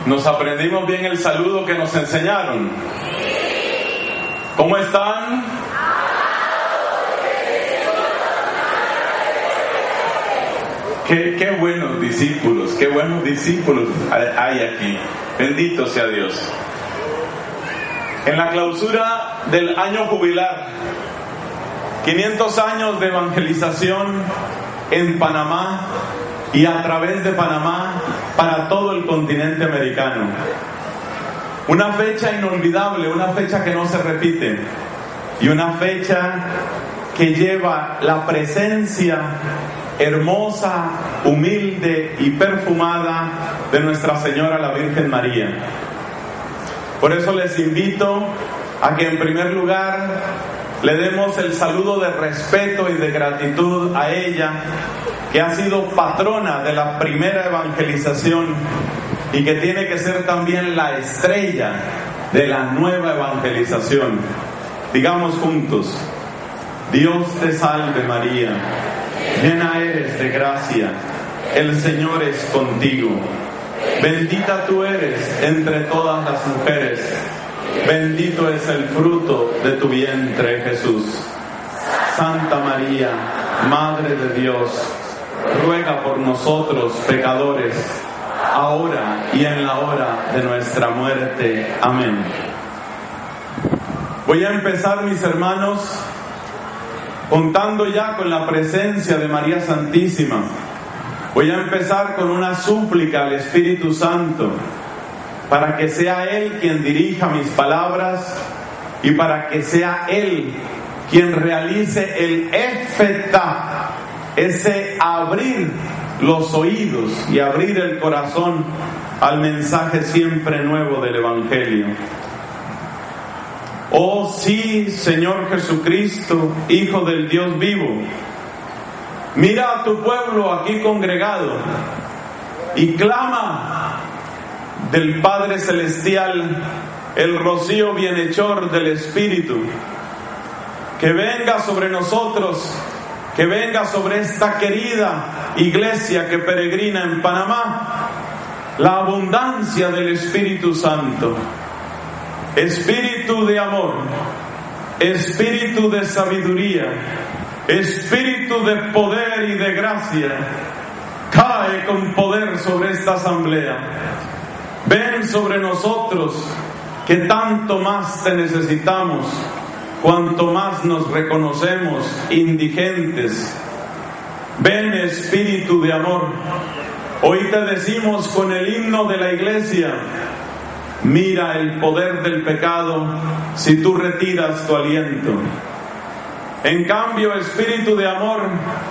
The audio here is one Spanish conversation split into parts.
¿Nos aprendimos bien el saludo que nos enseñaron? ¿Cómo están? Qué buenos discípulos hay aquí. Bendito sea Dios. En la clausura del año jubilar, 500 años de evangelización en Panamá y a través de Panamá para todo el continente americano. Una fecha inolvidable, una fecha que no se repite y una fecha que lleva la presencia hermosa, humilde y perfumada de Nuestra Señora la Virgen María. Por eso les invito a que en primer lugar le demos el saludo de respeto y de gratitud a ella, que ha sido patrona de la primera evangelización y que tiene que ser también la estrella de la nueva evangelización. Digamos juntos: Dios te salve María, llena eres de gracia, el Señor es contigo. Bendita tú eres entre todas las mujeres, bendito es el fruto de tu vientre Jesús. Santa María, Madre de Dios, ruega por nosotros pecadores, ahora y en la hora de nuestra muerte. Amén. Voy a empezar, mis hermanos, contando ya con la presencia de María Santísima. Voy a empezar con una súplica al Espíritu Santo para que sea Él quien dirija mis palabras y para que sea Él quien realice el efetá, ese abrir los oídos y abrir el corazón al mensaje siempre nuevo del Evangelio. Oh sí, Señor Jesucristo, Hijo del Dios vivo, mira a tu pueblo aquí congregado y clama del Padre Celestial el rocío bienhechor del Espíritu, que venga sobre nosotros, que venga sobre esta querida iglesia que peregrina en Panamá, la abundancia del Espíritu Santo, Espíritu de amor, Espíritu de sabiduría, Espíritu de poder y de gracia. Cae con poder sobre esta asamblea. Ven sobre nosotros, que tanto más te necesitamos, cuanto más nos reconocemos indigentes. Ven, Espíritu de amor. Hoy te decimos con el himno de la iglesia: mira el poder del pecado si tú retiras tu aliento. En cambio, Espíritu de amor,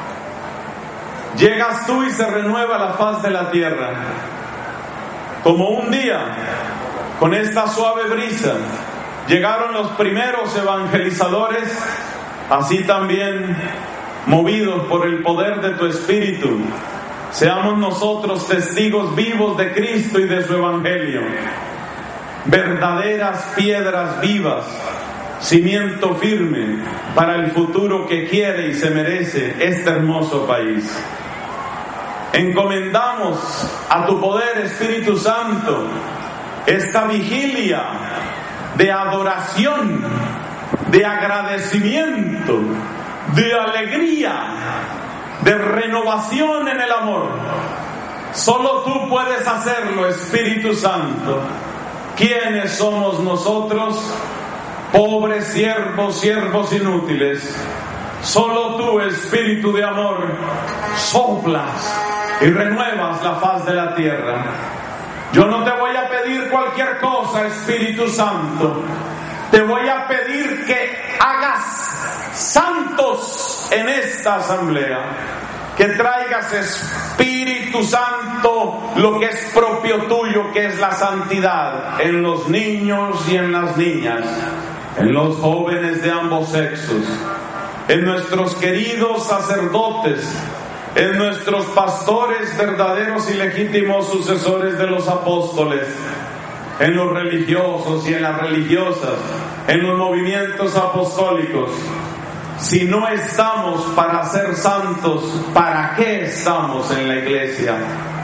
llegas tú y se renueva la faz de la tierra. Como un día, con esta suave brisa, llegaron los primeros evangelizadores, así también, movidos por el poder de tu Espíritu, seamos nosotros testigos vivos de Cristo y de su Evangelio, verdaderas piedras vivas, cimiento firme para el futuro que quiere y se merece este hermoso país. Encomendamos a tu poder, Espíritu Santo, esta vigilia de adoración, de agradecimiento, de alegría, de renovación en el amor. Solo tú puedes hacerlo, Espíritu Santo. ¿Quiénes somos nosotros? Pobres siervos inútiles. Solo tú, Espíritu de amor, soplas y renuevas la faz de la tierra. Yo no te voy a pedir cualquier cosa, Espíritu Santo. Te voy a pedir que hagas santos en esta asamblea, que traigas, Espíritu Santo, lo que es propio tuyo, que es la santidad, en los niños y en las niñas, en los jóvenes de ambos sexos, en nuestros queridos sacerdotes, en nuestros pastores verdaderos y legítimos sucesores de los apóstoles, en los religiosos y en las religiosas, en los movimientos apostólicos. Si no estamos para ser santos, ¿para qué estamos en la iglesia?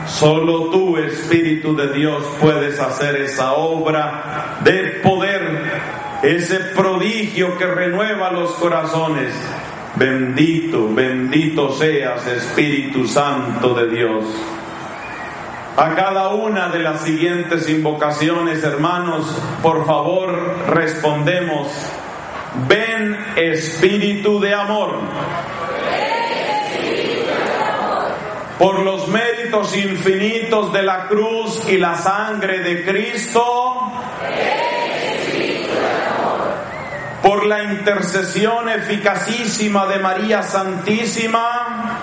Solo tú, Espíritu de Dios, puedes hacer esa obra de poder, ese prodigio que renueva los corazones. Bendito, bendito seas, Espíritu Santo de Dios. A cada una de las siguientes invocaciones, hermanos, por favor, respondemos: ven, Espíritu de amor. Por los méritos infinitos de la cruz y la sangre de Cristo, por la intercesión eficacísima de María Santísima,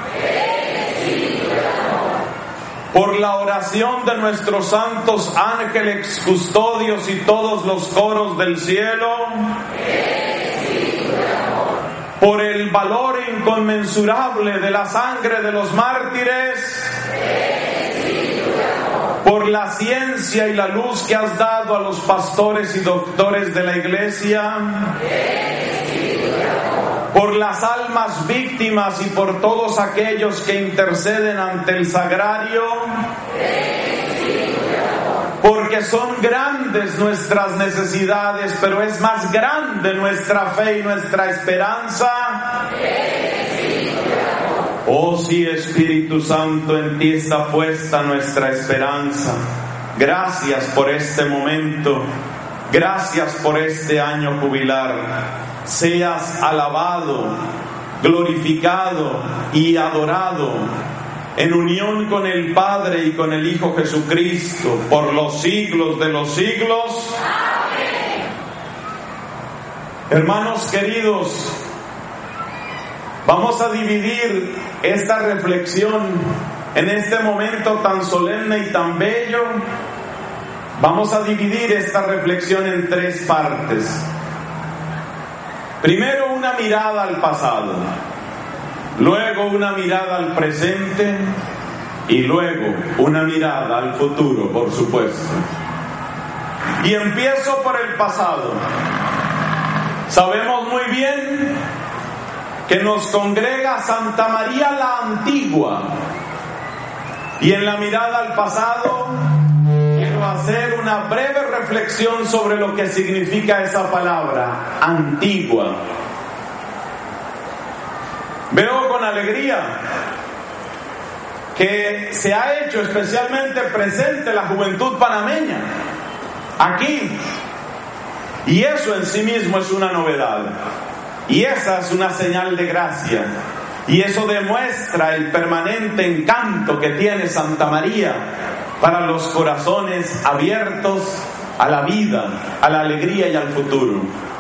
por la oración de nuestros santos ángeles custodios y todos los coros del cielo, por el valor inconmensurable de la sangre de los mártires, por la ciencia y la luz que has dado a los pastores y doctores de la Iglesia, por las almas víctimas y por todos aquellos que interceden ante el sagrario, porque son grandes nuestras necesidades, pero es más grande nuestra fe y nuestra esperanza. Oh sí, Espíritu Santo, en ti está puesta nuestra esperanza. Gracias por este momento, gracias por este año jubilar. Seas alabado, glorificado y adorado en unión con el Padre y con el Hijo Jesucristo, por los siglos de los siglos. Amén. Hermanos queridos, vamos a dividir esta reflexión en este momento tan solemne y tan bello. Vamos a dividir esta reflexión en tres partes. Primero, una mirada al pasado. Luego una mirada al presente y luego una mirada al futuro, por supuesto. Y empiezo por el pasado. Sabemos muy bien que nos congrega Santa María la Antigua. Y en la mirada al pasado quiero hacer una breve reflexión sobre lo que significa esa palabra, antigua. Veo con alegría que se ha hecho especialmente presente la juventud panameña aquí, y eso en sí mismo es una novedad, y esa es una señal de gracia, y eso demuestra el permanente encanto que tiene Santa María para los corazones abiertos a la vida, a la alegría y al futuro.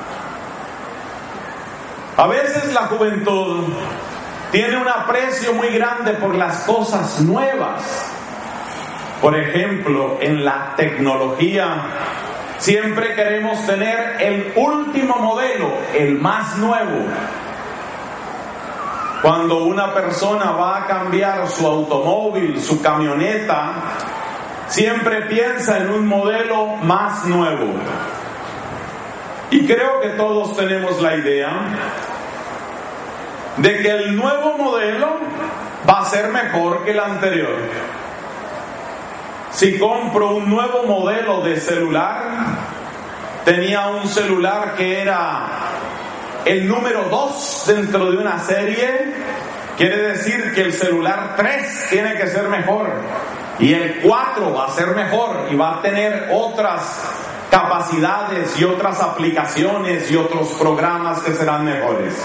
A veces la juventud tiene un aprecio muy grande por las cosas nuevas. Por ejemplo, en la tecnología, siempre queremos tener el último modelo, el más nuevo. Cuando una persona va a cambiar su automóvil, su camioneta, siempre piensa en un modelo más nuevo. Y creo que todos tenemos la idea de que el nuevo modelo va a ser mejor que el anterior. Si compro un nuevo modelo de celular, tenía un celular que era el número 2 dentro de una serie, quiere decir que el celular 3 tiene que ser mejor, y el 4 va a ser mejor y va a tener otras capacidades y otras aplicaciones y otros programas que serán mejores.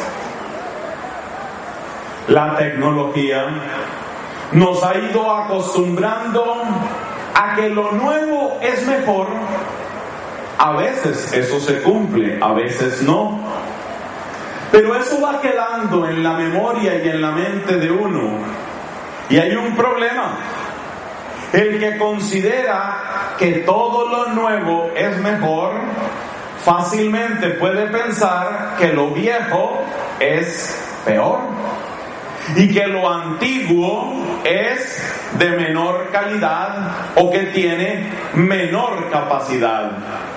La tecnología nos ha ido acostumbrando a que lo nuevo es mejor. A veces eso se cumple, a veces no. Pero eso va quedando en la memoria y en la mente de uno. Y hay un problema. El que considera que todo lo nuevo es mejor, fácilmente puede pensar que lo viejo es peor y que lo antiguo es de menor calidad o que tiene menor capacidad.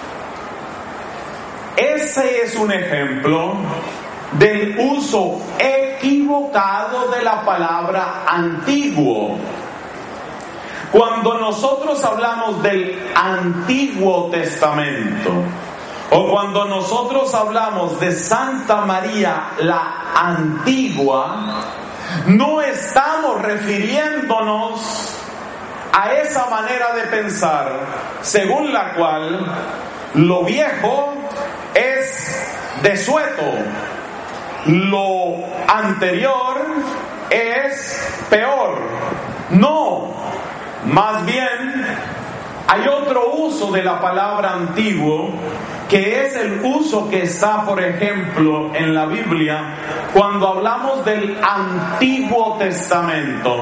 Ese es un ejemplo del uso equivocado de la palabra antiguo. Cuando nosotros hablamos del Antiguo Testamento, o cuando nosotros hablamos de Santa María la Antigua, no estamos refiriéndonos a esa manera de pensar según la cual lo viejo es desueto, lo anterior es peor. No, más bien hay otro uso de la palabra antiguo, que es el uso que está, por ejemplo, en la Biblia cuando hablamos del Antiguo Testamento.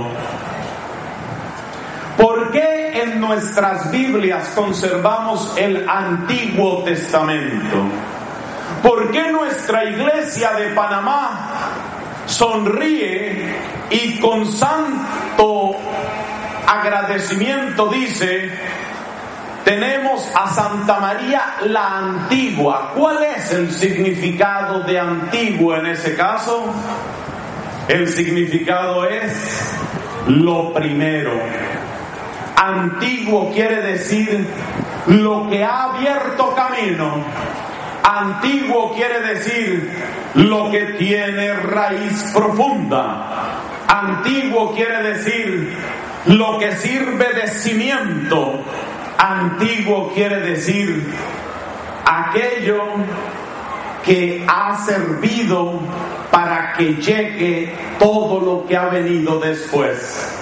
¿Por qué en nuestras Biblias conservamos el Antiguo Testamento? ¿Por qué nuestra iglesia de Panamá sonríe y con santo agradecimiento dice: tenemos a Santa María la Antigua? ¿Cuál es el significado de antiguo en ese caso? El significado es lo primero. Antiguo quiere decir lo que ha abierto camino. Antiguo quiere decir lo que tiene raíz profunda. Antiguo quiere decir lo que sirve de cimiento. Antiguo quiere decir aquello que ha servido para que llegue todo lo que ha venido después.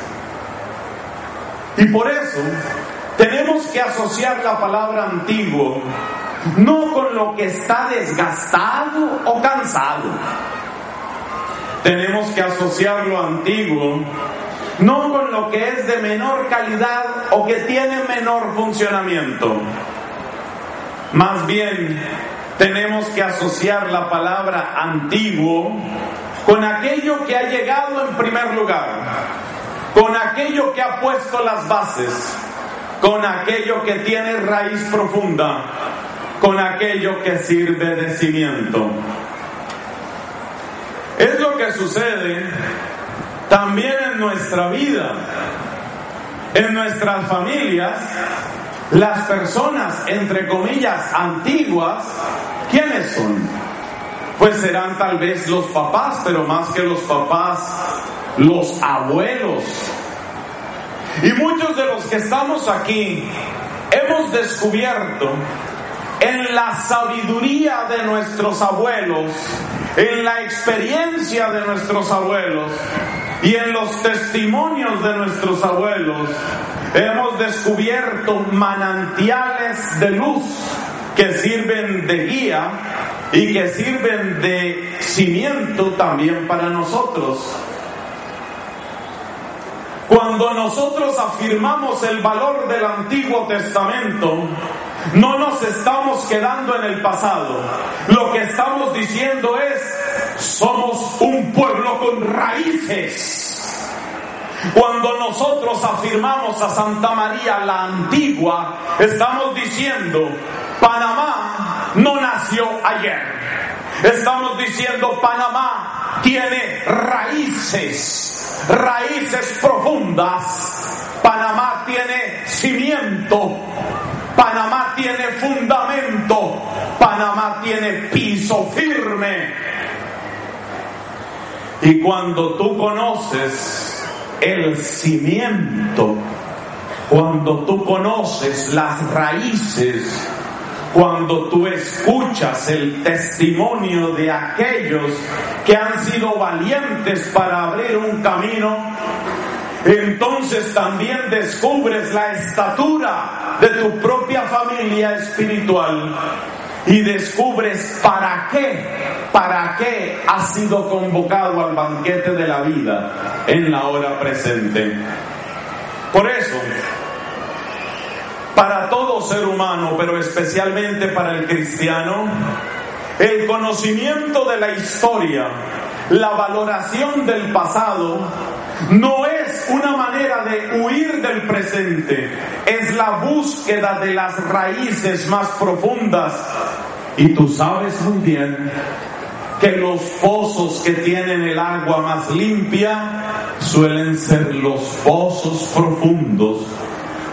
Y por eso tenemos que asociar la palabra antiguo no con lo que está desgastado o cansado. Tenemos que asociar lo antiguo no con lo que es de menor calidad o que tiene menor funcionamiento. Más bien, tenemos que asociar la palabra antiguo con aquello que ha llegado en primer lugar, con aquello que ha puesto las bases, con aquello que tiene raíz profunda, con aquello que sirve de cimiento. Es lo que sucede también en nuestra vida, en nuestras familias. Las personas, entre comillas, antiguas, ¿quiénes son? Pues serán tal vez los papás, pero más que los papás, los abuelos. Y muchos de los que estamos aquí hemos descubierto en la sabiduría de nuestros abuelos, en la experiencia de nuestros abuelos y en los testimonios de nuestros abuelos, hemos descubierto manantiales de luz que sirven de guía y que sirven de cimiento también para nosotros. Cuando nosotros afirmamos el valor del Antiguo Testamento, no nos estamos quedando en el pasado. Lo que estamos diciendo es: somos un pueblo con raíces. Cuando nosotros afirmamos a Santa María la Antigua, estamos diciendo: Panamá no nació ayer. Estamos diciendo: Panamá tiene raíces, raíces profundas. Panamá tiene cimiento. Panamá tiene fundamento. Panamá tiene piso firme. Y cuando tú conoces el cimiento, cuando tú conoces las raíces, cuando tú escuchas el testimonio de aquellos que han sido valientes para abrir un camino, entonces también descubres la estatura de tu propia familia espiritual y descubres para qué has sido convocado al banquete de la vida en la hora presente. Por eso, para todo ser humano, pero especialmente para el cristiano, el conocimiento de la historia, la valoración del pasado, no es una manera de huir del presente, es la búsqueda de las raíces más profundas. Y tú sabes muy bien que los pozos que tienen el agua más limpia suelen ser los pozos profundos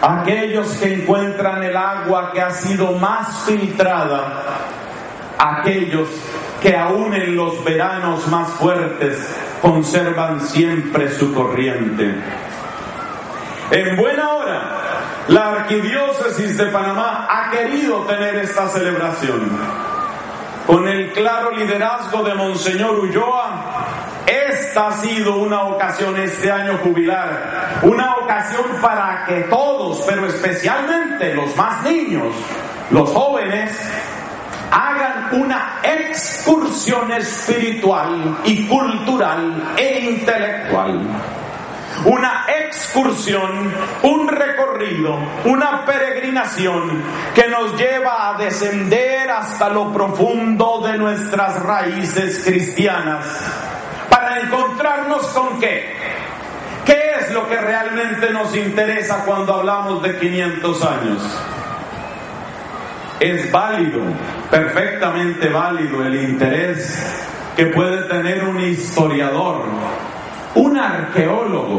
aquellos que encuentran el agua que ha sido más filtrada, aquellos que aún en los veranos más fuertes conservan siempre su corriente. En buena hora, la Arquidiócesis de Panamá ha querido tener esta celebración. Con el claro liderazgo de Monseñor Ulloa, esta ha sido una ocasión este año jubilar, una ocasión para que todos, pero especialmente los más niños, los jóvenes, hagan una excursión espiritual y cultural e intelectual. Una excursión, un recorrido, una peregrinación que nos lleva a descender hasta lo profundo de nuestras raíces cristianas para encontrarnos con ¿qué? ¿Qué es lo que realmente nos interesa cuando hablamos de 500 años? Es válido, perfectamente válido el interés que puede tener un historiador, un arqueólogo.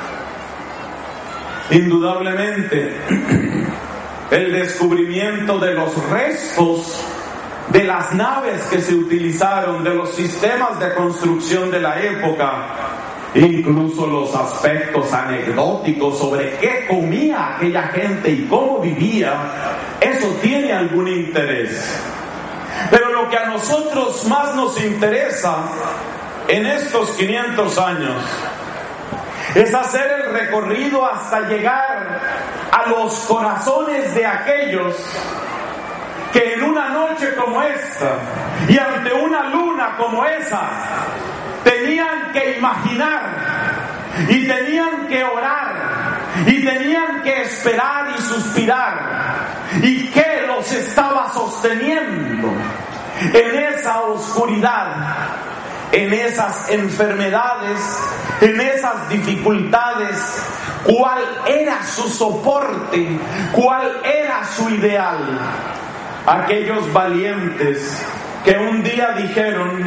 Indudablemente, el descubrimiento de los restos de las naves que se utilizaron, de los sistemas de construcción de la época, incluso los aspectos anecdóticos sobre qué comía aquella gente y cómo vivía, eso tiene algún interés. Pero lo que a nosotros más nos interesa en estos 500 años es hacer el recorrido hasta llegar a los corazones de aquellos que en una noche como esta y ante una luna como esa tenían que imaginar y tenían que orar y tenían que esperar y suspirar, y que los estaba sosteniendo en esa oscuridad, en esas enfermedades, en esas dificultades. ¿Cuál era su soporte? ¿Cuál era su ideal? Aquellos valientes que un día dijeron: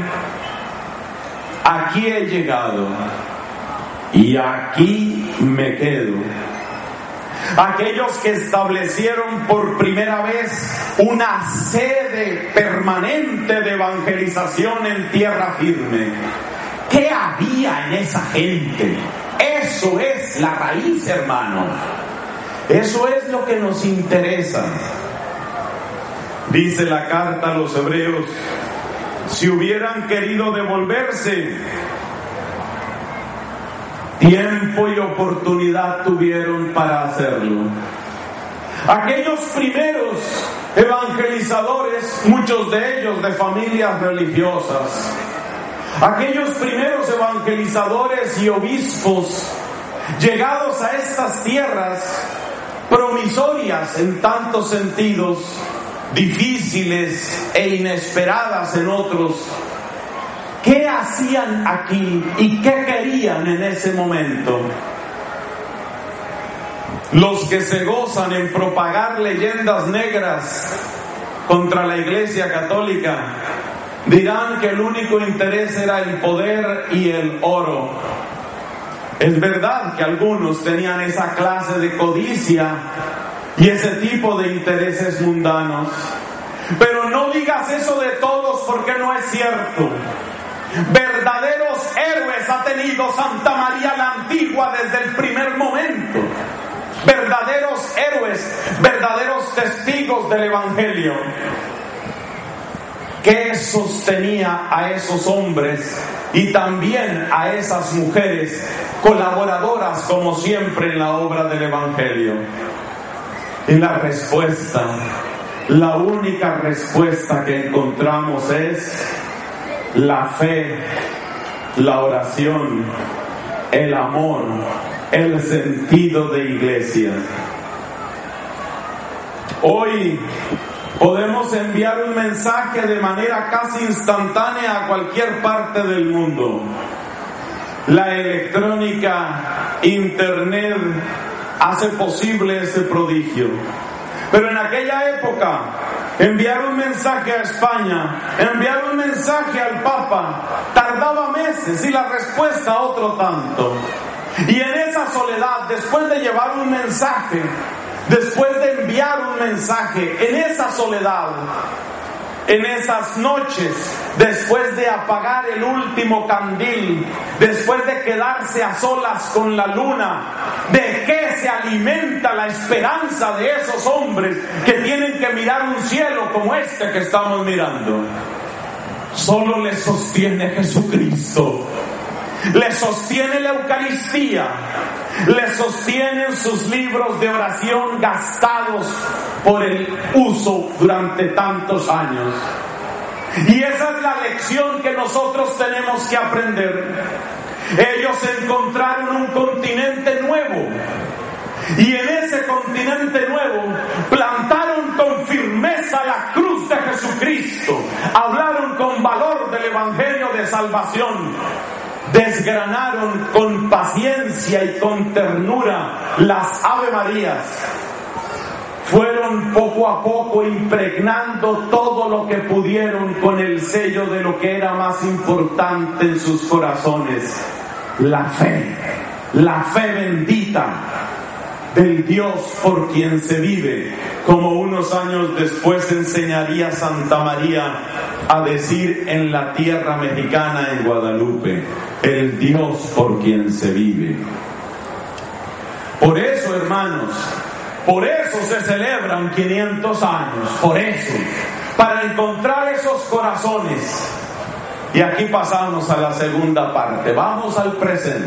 aquí he llegado y aquí me quedo. Aquellos que establecieron por primera vez una sede permanente de evangelización en tierra firme. ¿Qué había en esa gente? Eso es la raíz, hermano. Eso es lo que nos interesa. Dice la carta a los Hebreos: si hubieran querido devolverse, tiempo y oportunidad tuvieron para hacerlo. Aquellos primeros evangelizadores, muchos de ellos de familias religiosas, aquellos primeros evangelizadores y obispos llegados a estas tierras promisorias en tantos sentidos, difíciles e inesperadas en otros, ¿qué hacían aquí y qué querían en ese momento? Los que se gozan en propagar leyendas negras contra la Iglesia Católica dirán que el único interés era el poder y el oro. Es verdad que algunos tenían esa clase de codicia y ese tipo de intereses mundanos, pero no digas eso de todos, porque no es cierto. Verdaderos héroes ha tenido Santa María la Antigua desde el primer momento. Verdaderos héroes, verdaderos testigos del Evangelio. ¿Qué sostenía a esos hombres y también a esas mujeres colaboradoras, como siempre, en la obra del Evangelio? Y la respuesta, la única respuesta que encontramos es la fe, la oración, el amor, el sentido de iglesia. Hoy podemos enviar un mensaje de manera casi instantánea a cualquier parte del mundo. La electrónica, internet, hace posible ese prodigio. Pero en aquella época, enviar un mensaje a España, enviar un mensaje al Papa, tardaba meses y la respuesta otro tanto. Y en esa soledad, después de llevar un mensaje, después de enviar un mensaje en esa soledad, en esas noches, después de apagar el último candil, después de quedarse a solas con la luna, ¿de qué se alimenta la esperanza de esos hombres que tienen que mirar un cielo como este que estamos mirando? Solo les sostiene Jesucristo, les sostiene la Eucaristía, les sostienen sus libros de oración gastados por el uso durante tantos años. Y esa es la lección que nosotros tenemos que aprender. Ellos encontraron un continente nuevo, y en ese continente nuevo plantaron con firmeza la cruz de Jesucristo, hablaron con valor del Evangelio de salvación, desgranaron con paciencia y con ternura las Ave Marías, fueron poco a poco impregnando todo lo que pudieron con el sello de lo que era más importante en sus corazones: la fe bendita del Dios por quien se vive, como unos años después enseñaría Santa María a decir en la tierra mexicana, en Guadalupe: el Dios por quien se vive. Por eso, hermanos, por eso se celebran 500 años, por eso, para encontrar esos corazones. Y aquí pasamos a la segunda parte, vamos al presente.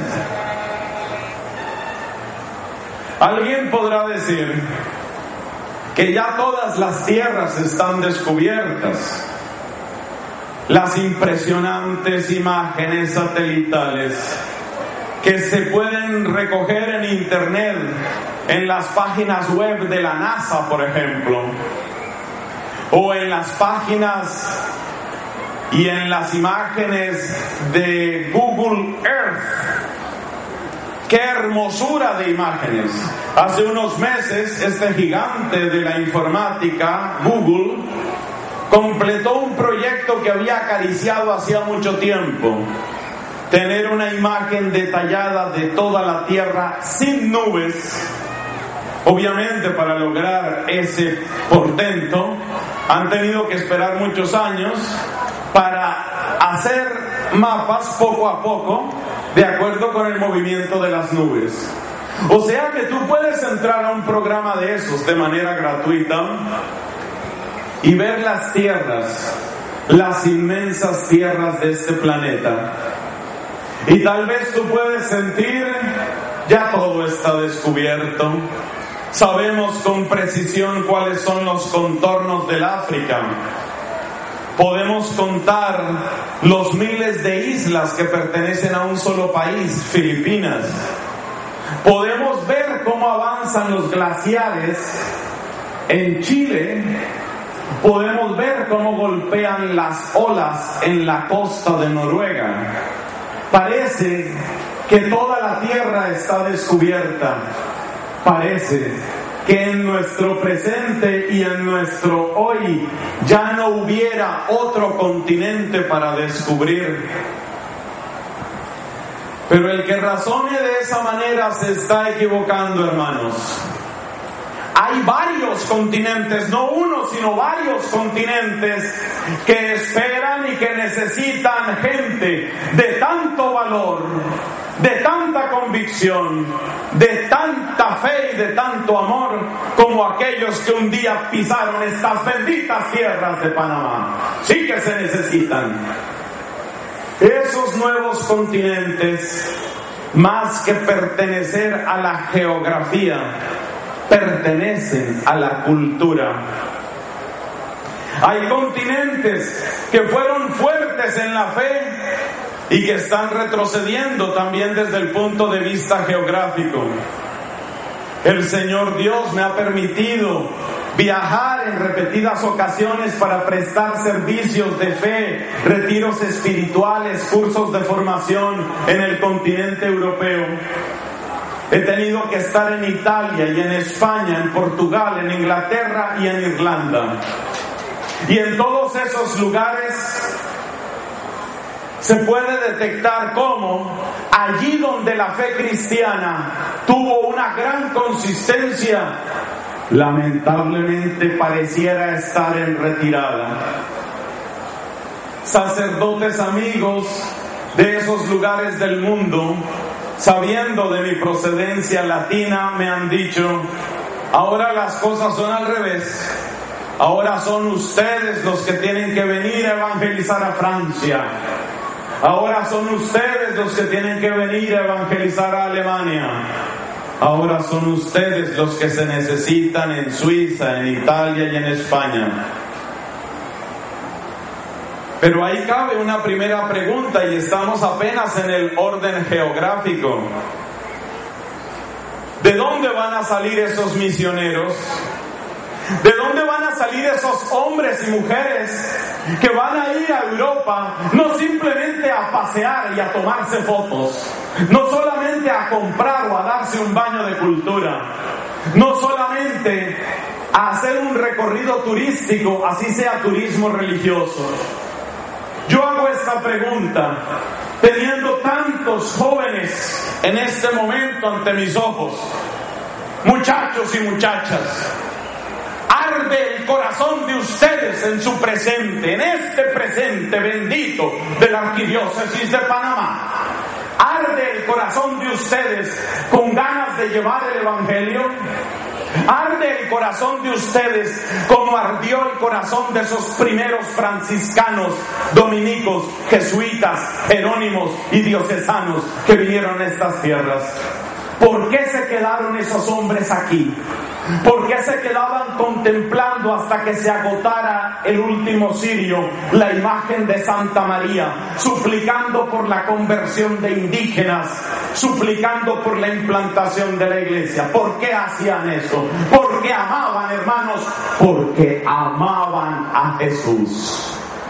Alguien podrá decir que ya todas las tierras están descubiertas. Las impresionantes imágenes satelitales que se pueden recoger en internet, en las páginas web de la NASA, por ejemplo, o en las páginas y en las imágenes de Google Earth. ¡Qué hermosura de imágenes! Hace unos meses, este gigante de la informática, Google, completó un proyecto que había acariciado hacía mucho tiempo: tener una imagen detallada de toda la Tierra sin nubes. Obviamente, para lograr ese portento, han tenido que esperar muchos años para hacer mapas poco a poco, de acuerdo con el movimiento de las nubes. O sea que tú puedes entrar a un programa de esos de manera gratuita y ver las tierras, las inmensas tierras de este planeta. Y tal vez tú puedes sentir: ya todo está descubierto. Sabemos con precisión cuáles son los contornos del África. Podemos contar los miles de islas que pertenecen a un solo país, Filipinas. Podemos ver cómo avanzan los glaciares en Chile. Podemos ver cómo golpean las olas en la costa de Noruega. Parece que toda la tierra está descubierta. Parece que en nuestro presente y en nuestro hoy ya no hubiera otro continente para descubrir. Pero el que razone de esa manera se está equivocando, hermanos. Hay varios continentes, no uno, sino varios continentes que esperan y que necesitan gente de tanto valor, de tanta convicción, de tanta fe y de tanto amor como aquellos que un día pisaron estas benditas tierras de Panamá. Sí que se necesitan. Esos nuevos continentes, más que pertenecer a la geografía, pertenecen a la cultura. Hay continentes que fueron fuertes en la fe y que están retrocediendo también desde el punto de vista geográfico. El Señor Dios me ha permitido viajar en repetidas ocasiones para prestar servicios de fe, retiros espirituales, cursos de formación en el continente europeo. He tenido que estar en Italia y en España, en Portugal, en Inglaterra y en Irlanda. Y en todos esos lugares se puede detectar cómo allí donde la fe cristiana tuvo una gran consistencia, lamentablemente pareciera estar en retirada. Sacerdotes amigos de esos lugares del mundo, sabiendo de mi procedencia latina, me han dicho: ahora las cosas son al revés. Ahora son ustedes los que tienen que venir a evangelizar a Francia. Ahora son ustedes los que tienen que venir a evangelizar a Alemania. Ahora son ustedes los que se necesitan en Suiza, en Italia y en España. Pero ahí cabe una primera pregunta, y estamos apenas en el orden geográfico. ¿De dónde van a salir esos misioneros? ¿De dónde van a salir esos hombres y mujeres que van a ir a Europa no simplemente a pasear y a tomarse fotos, no solamente a comprar o a darse un baño de cultura, no solamente a hacer un recorrido turístico, así sea turismo religioso? Yo hago esta pregunta teniendo tantos jóvenes en este momento ante mis ojos, muchachos y muchachas. Arde el corazón de ustedes en su presente, en este presente bendito de la Arquidiócesis de Panamá. Arde el corazón de ustedes con ganas de llevar el Evangelio. Arde el corazón de ustedes como ardió el corazón de esos primeros franciscanos, dominicos, jesuitas, jerónimos y diocesanos que vinieron a estas tierras. ¿Por qué se quedaron esos hombres aquí? ¿Por qué se quedaban contemplando hasta que se agotara el último cirio, la imagen de Santa María, suplicando por la conversión de indígenas, suplicando por la implantación de la iglesia? ¿Por qué hacían eso? Porque amaban, hermanos, porque amaban a Jesús.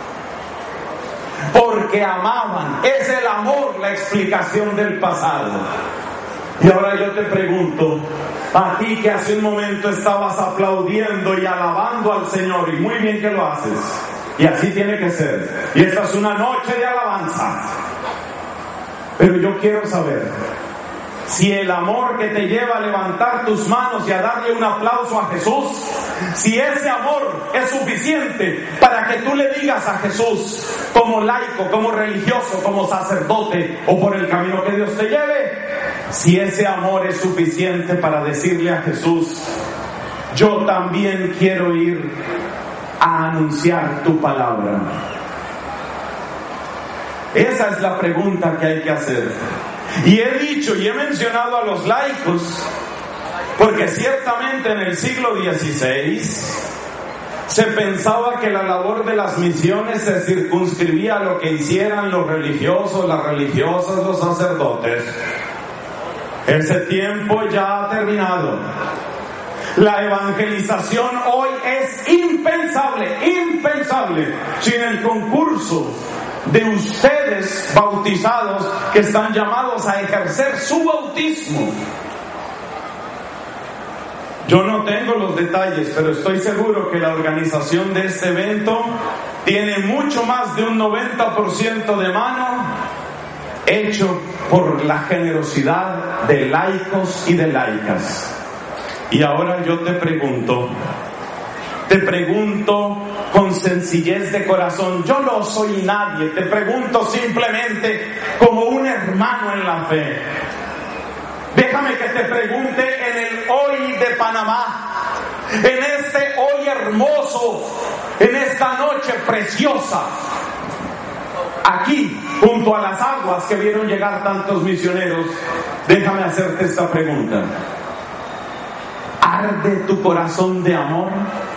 Porque amaban. Es el amor la explicación del pasado. Y ahora yo te pregunto, a ti que hace un momento estabas aplaudiendo y alabando al Señor, y muy bien que lo haces, y así tiene que ser, y esta es una noche de alabanza, pero yo quiero saber si el amor que te lleva a levantar tus manos y a darle un aplauso a Jesús, si ese amor es suficiente para que tú le digas a Jesús, como laico, como religioso, como sacerdote, o por el camino que Dios te lleve, si ese amor es suficiente para decirle a Jesús: yo también quiero ir a anunciar tu palabra. Esa es la pregunta que hay que hacer. Y he dicho y he mencionado a los laicos, porque ciertamente en el siglo XVI se pensaba que la labor de las misiones se circunscribía a lo que hicieran los religiosos, las religiosas, los sacerdotes. Ese tiempo ya ha terminado. La evangelización hoy es impensable sin el concurso de ustedes bautizados que están llamados a ejercer su bautismo. Yo no tengo los detalles, pero estoy seguro que la organización de este evento tiene mucho más de un 90% de mano hecho por la generosidad de laicos y de laicas. Y ahora yo te pregunto con sencillez de corazón, yo no soy nadie, te pregunto simplemente como un hermano en la fe. Déjame que te pregunte en el hoy de Panamá, en este hoy hermoso, en esta noche preciosa, aquí, junto a las aguas que vieron llegar tantos misioneros, déjame hacerte esta pregunta. ¿Arde tu corazón de amor?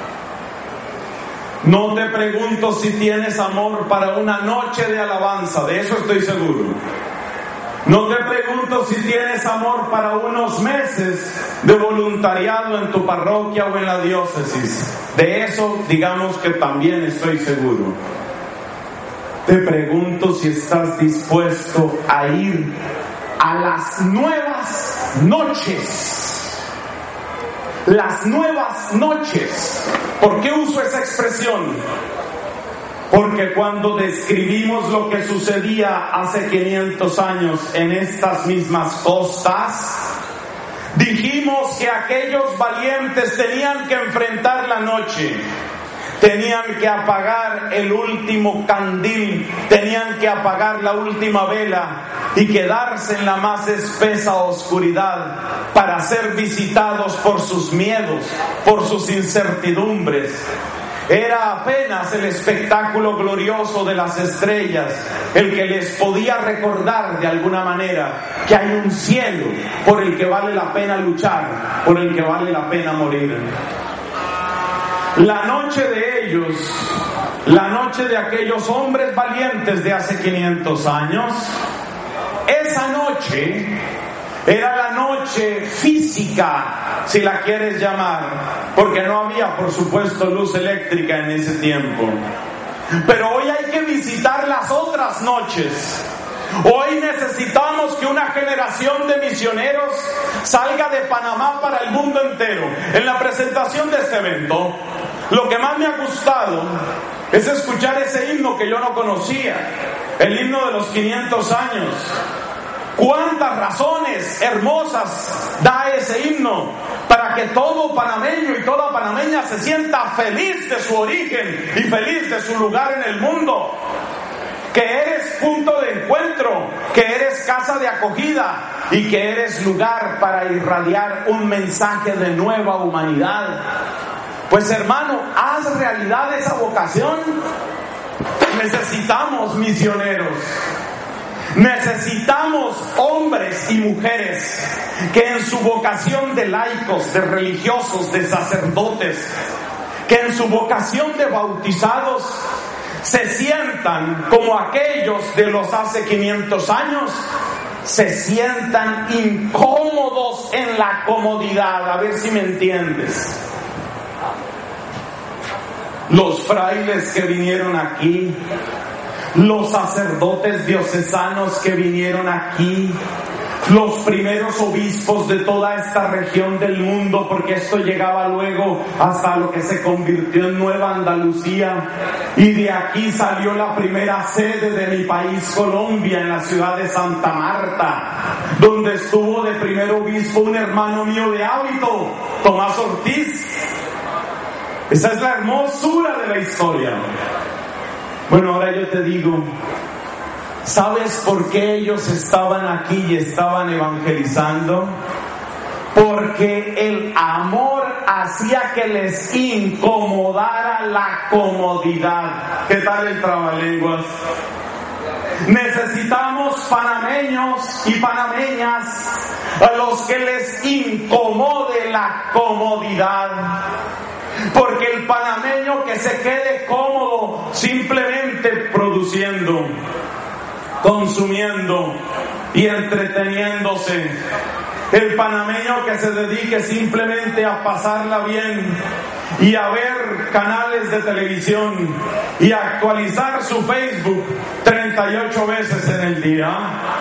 No te pregunto si tienes amor para una noche de alabanza, de eso estoy seguro. No te pregunto si tienes amor para unos meses de voluntariado en tu parroquia o en la diócesis. De eso, digamos que también estoy seguro. Te pregunto si estás dispuesto a ir a las nuevas noches. Las nuevas noches. ¿Por qué uso esa expresión? Porque cuando describimos lo que sucedía hace 500 años en estas mismas costas, Dijimos que aquellos valientes tenían que enfrentar la noche, tenían que apagar el último candil, tenían que apagar la última vela y quedarse en la más espesa oscuridad para ser visitados por sus miedos, por sus incertidumbres. Era apenas el espectáculo glorioso de las estrellas el que les podía recordar de alguna manera que hay un cielo por el que vale la pena luchar, por el que vale la pena morir. La noche de ellos, la noche de aquellos hombres valientes de hace 500 años, esa noche era la noche física, si la quieres llamar, porque no había, por supuesto, luz eléctrica en ese tiempo. Pero hoy hay que visitar las otras noches. Hoy necesitamos que una generación de misioneros salga de Panamá para el mundo entero. En la presentación de este evento, lo que más me ha gustado es escuchar ese himno que yo no conocía, el himno de los 500 años. Cuántas razones hermosas da ese himno para que todo panameño y toda panameña se sienta feliz de su origen y feliz de su lugar en el mundo. Que eres punto de encuentro, que eres casa de acogida y que eres lugar para irradiar un mensaje de nueva humanidad. Pues hermano, haz realidad esa vocación. Necesitamos misioneros. Necesitamos hombres y mujeres que en su vocación de laicos, de religiosos, de sacerdotes, que en su vocación de bautizados se sientan como aquellos de los hace 500 años, se sientan incómodos en la comodidad. A ver si me entiendes. Los frailes que vinieron aquí, los sacerdotes diocesanos que vinieron aquí, los primeros obispos de toda esta región del mundo, porque esto llegaba luego hasta lo que se convirtió en Nueva Andalucía, y de aquí salió la primera sede de mi país, Colombia, en la ciudad de Santa Marta, donde estuvo de primer obispo un hermano mío de hábito, Tomás Ortiz. Esa es la hermosura de la historia. Bueno, ahora yo te digo, ¿sabes por qué ellos estaban aquí y estaban evangelizando? Porque el amor hacía que les incomodara la comodidad. ¿Qué tal el trabalenguas? Necesitamos panameños y panameñas a los que les incomode la comodidad. Porque el panameño que se quede cómodo simplemente produciendo, consumiendo y entreteniéndose, el panameño que se dedique simplemente a pasarla bien y a ver canales de televisión y a actualizar su Facebook 38 veces en el día,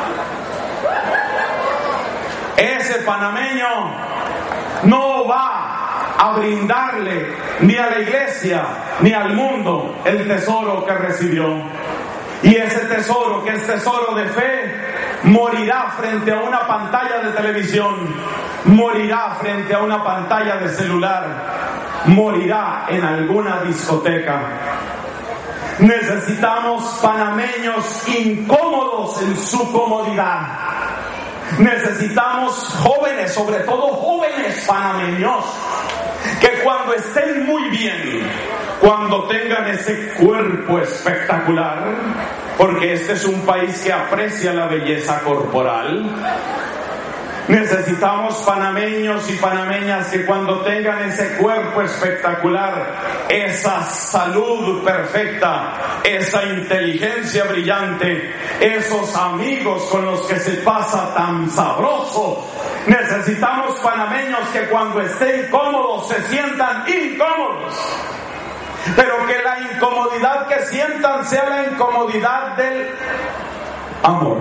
ese panameño no va a brindarle ni a la iglesia ni al mundo el tesoro que recibió. Y ese tesoro, que es tesoro de fe, morirá frente a una pantalla de televisión, morirá frente a una pantalla de celular, morirá en alguna discoteca. Necesitamos panameños incómodos en su comodidad. Necesitamos jóvenes, sobre todo jóvenes panameños, que cuando estén muy bien, cuando tengan ese cuerpo espectacular, porque este es un país que aprecia la belleza corporal, necesitamos panameños y panameñas que cuando tengan ese cuerpo espectacular, esa salud perfecta, esa inteligencia brillante, esos amigos con los que se pasa tan sabroso, necesitamos panameños que cuando estén cómodos se sientan incómodos, pero que la incomodidad que sientan sea la incomodidad del amor.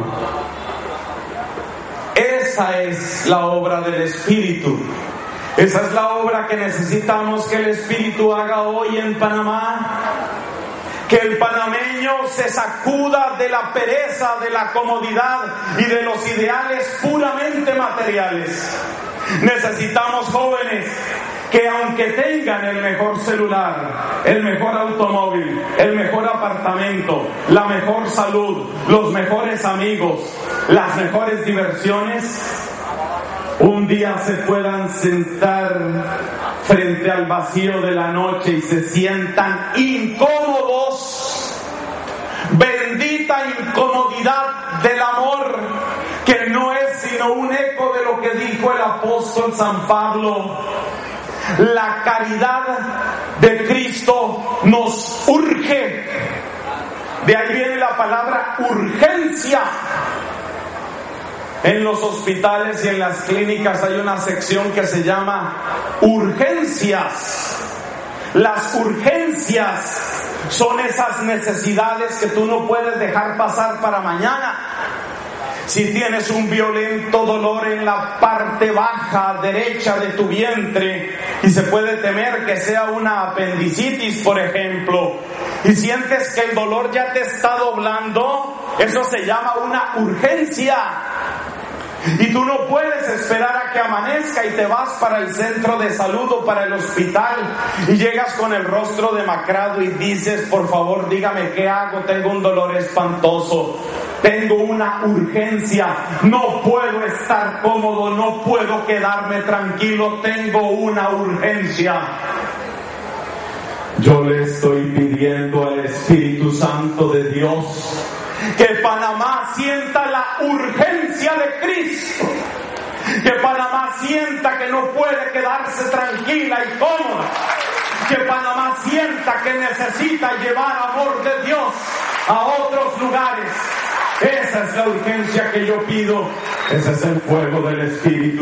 Esa es la obra del Espíritu. Esa es la obra que necesitamos que el Espíritu haga hoy en Panamá. Que el panameño se sacuda de la pereza, de la comodidad y de los ideales puramente materiales. Necesitamos jóvenes que aunque tengan el mejor celular, el mejor automóvil, el mejor apartamento, la mejor salud, los mejores amigos, las mejores diversiones, un día se puedan sentar frente al vacío de la noche y se sientan incómodos. Bendita incomodidad del amor, que no es sino un eco de lo que dijo el apóstol San Pablo. La caridad de Cristo nos urge. De ahí viene la palabra urgencia. En los hospitales y en las clínicas hay una sección que se llama urgencias. Las urgencias son esas necesidades que tú no puedes dejar pasar para mañana. Si tienes un violento dolor en la parte baja derecha de tu vientre y se puede temer que sea una apendicitis, por ejemplo, y sientes que el dolor ya te está doblando, eso se llama una urgencia. Y tú no puedes esperar a que amanezca y te vas para el centro de salud o para el hospital y llegas con el rostro demacrado y dices: por favor, dígame qué hago, tengo un dolor espantoso, tengo una urgencia, no puedo estar cómodo, no puedo quedarme tranquilo, tengo una urgencia. Yo le estoy pidiendo al Espíritu Santo de Dios que Panamá sienta la urgencia de Cristo, que Panamá sienta que no puede quedarse tranquila y cómoda, que Panamá sienta que necesita llevar amor de Dios a otros lugares. Esa es la urgencia que yo pido, ese es el fuego del Espíritu.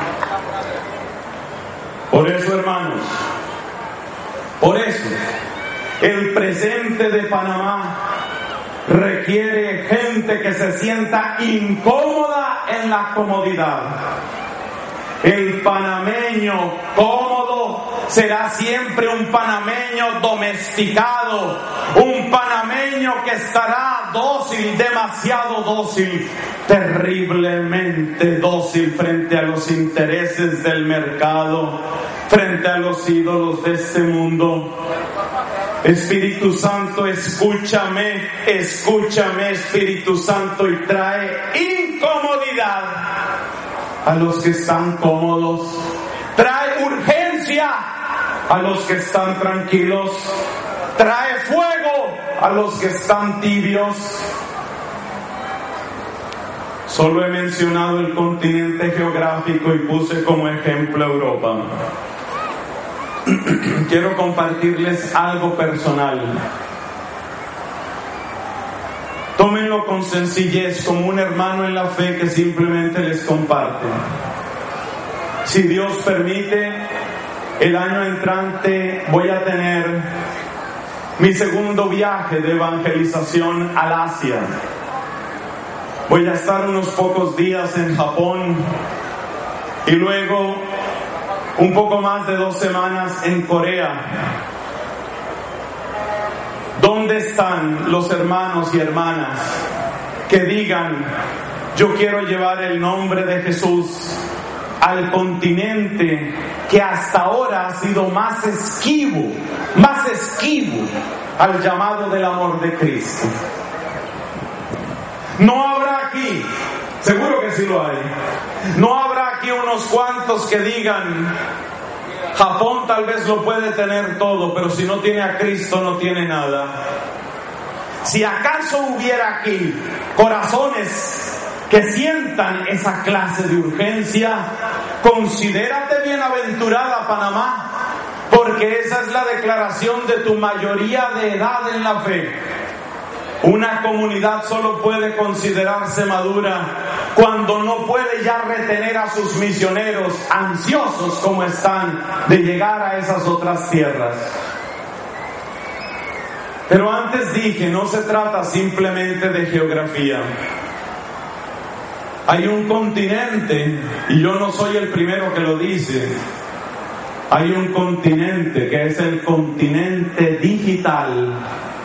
Por eso, hermanos, por eso el presente de Panamá requiere gente que se sienta incómoda en la comodidad. El panameño cómodo será siempre un panameño domesticado, un panameño que estará dócil, demasiado dócil, terriblemente dócil frente a los intereses del mercado, frente a los ídolos de este mundo. Espíritu Santo, escúchame, escúchame, Espíritu Santo, y trae incomodidad a los que están cómodos, trae urgencia a los que están tranquilos, trae fuego a los que están tibios. Solo he mencionado el continente geográfico y puse como ejemplo Europa. Quiero compartirles algo personal. Tómenlo con sencillez, como un hermano en la fe que simplemente les comparte. Si Dios permite, el año entrante voy a tener mi segundo viaje de evangelización al Asia. Voy a estar unos pocos días en Japón y luego un poco más de 2 semanas en Corea. ¿Dónde están los hermanos y hermanas que digan: yo quiero llevar el nombre de Jesús al continente que hasta ahora ha sido más esquivo al llamado del amor de Cristo? No habrá aquí, seguro que sí lo hay, no habrá aquí unos cuantos que digan: Japón tal vez lo puede tener todo, pero si no tiene a Cristo no tiene nada. Si acaso hubiera aquí corazones que sientan esa clase de urgencia, considérate bienaventurada, Panamá, porque esa es la declaración de tu mayoría de edad en la fe. Una comunidad solo puede considerarse madura cuando no puede ya retener a sus misioneros, ansiosos como están de llegar a esas otras tierras. Pero antes dije, no se trata simplemente de geografía. Hay un continente, y yo no soy el primero que lo dice, hay un continente que es el continente digital.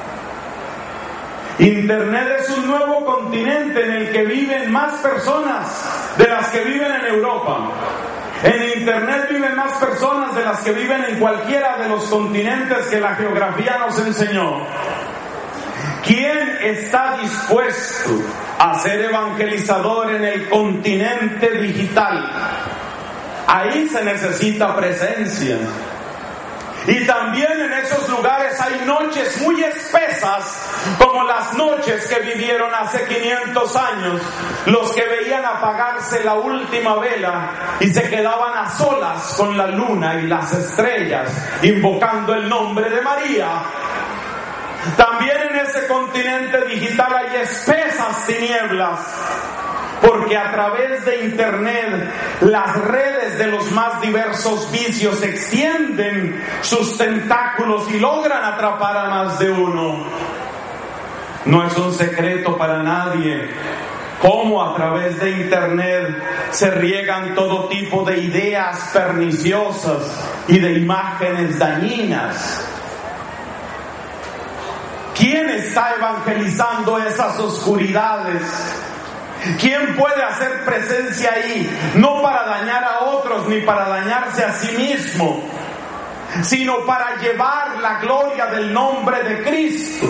Internet es un nuevo continente en el que viven más personas de las que viven en Europa. En Internet viven más personas de las que viven en cualquiera de los continentes que la geografía nos enseñó. ¿Quién está dispuesto a ser evangelizador en el continente digital? Ahí se necesita presencia. Y también en esos lugares hay noches muy espesas, como las noches que vivieron hace 500 años, los que veían apagarse la última vela y se quedaban a solas con la luna y las estrellas, invocando el nombre de María. También en ese continente digital hay espesas tinieblas, porque a través de Internet las redes de los más diversos vicios extienden sus tentáculos y logran atrapar a más de uno. No es un secreto para nadie cómo a través de Internet se riegan todo tipo de ideas perniciosas y de imágenes dañinas. ¿Quién está evangelizando esas oscuridades? ¿Quién puede hacer presencia ahí? No para dañar a otros ni para dañarse a sí mismo, sino para llevar la gloria del nombre de Cristo.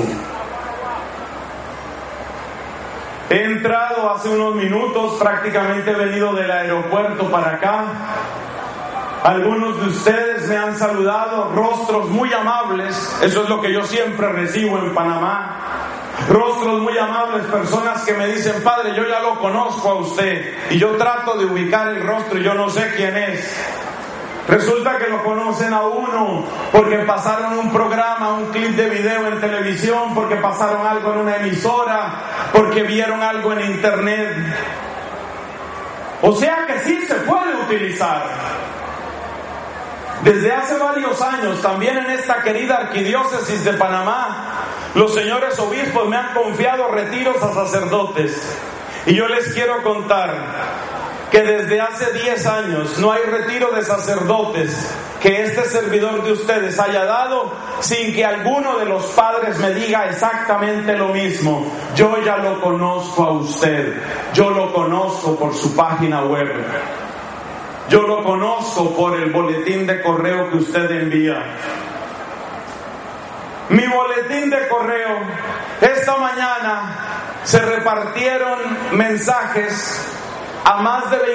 He entrado hace unos minutos, prácticamente he venido del aeropuerto para acá. Algunos de ustedes me han saludado, rostros muy amables, eso es lo que yo siempre recibo en Panamá. Rostros muy amables, personas que me dicen: padre, yo ya lo conozco a usted, y yo trato de ubicar el rostro y yo no sé quién es. Resulta que lo conocen a uno porque pasaron un programa, un clip de video en televisión, porque pasaron algo en una emisora, porque vieron algo en Internet. O sea que sí se puede utilizar. Desde hace varios años, también en esta querida arquidiócesis de Panamá, los señores obispos me han confiado retiros a sacerdotes. Y yo les quiero contar que desde hace 10 años no hay retiro de sacerdotes que este servidor de ustedes haya dado sin que alguno de los padres me diga exactamente lo mismo: yo ya lo conozco a usted, yo lo conozco por su página web, yo lo conozco por el boletín de correo que usted envía. Mi boletín de correo, esta mañana se repartieron mensajes a más de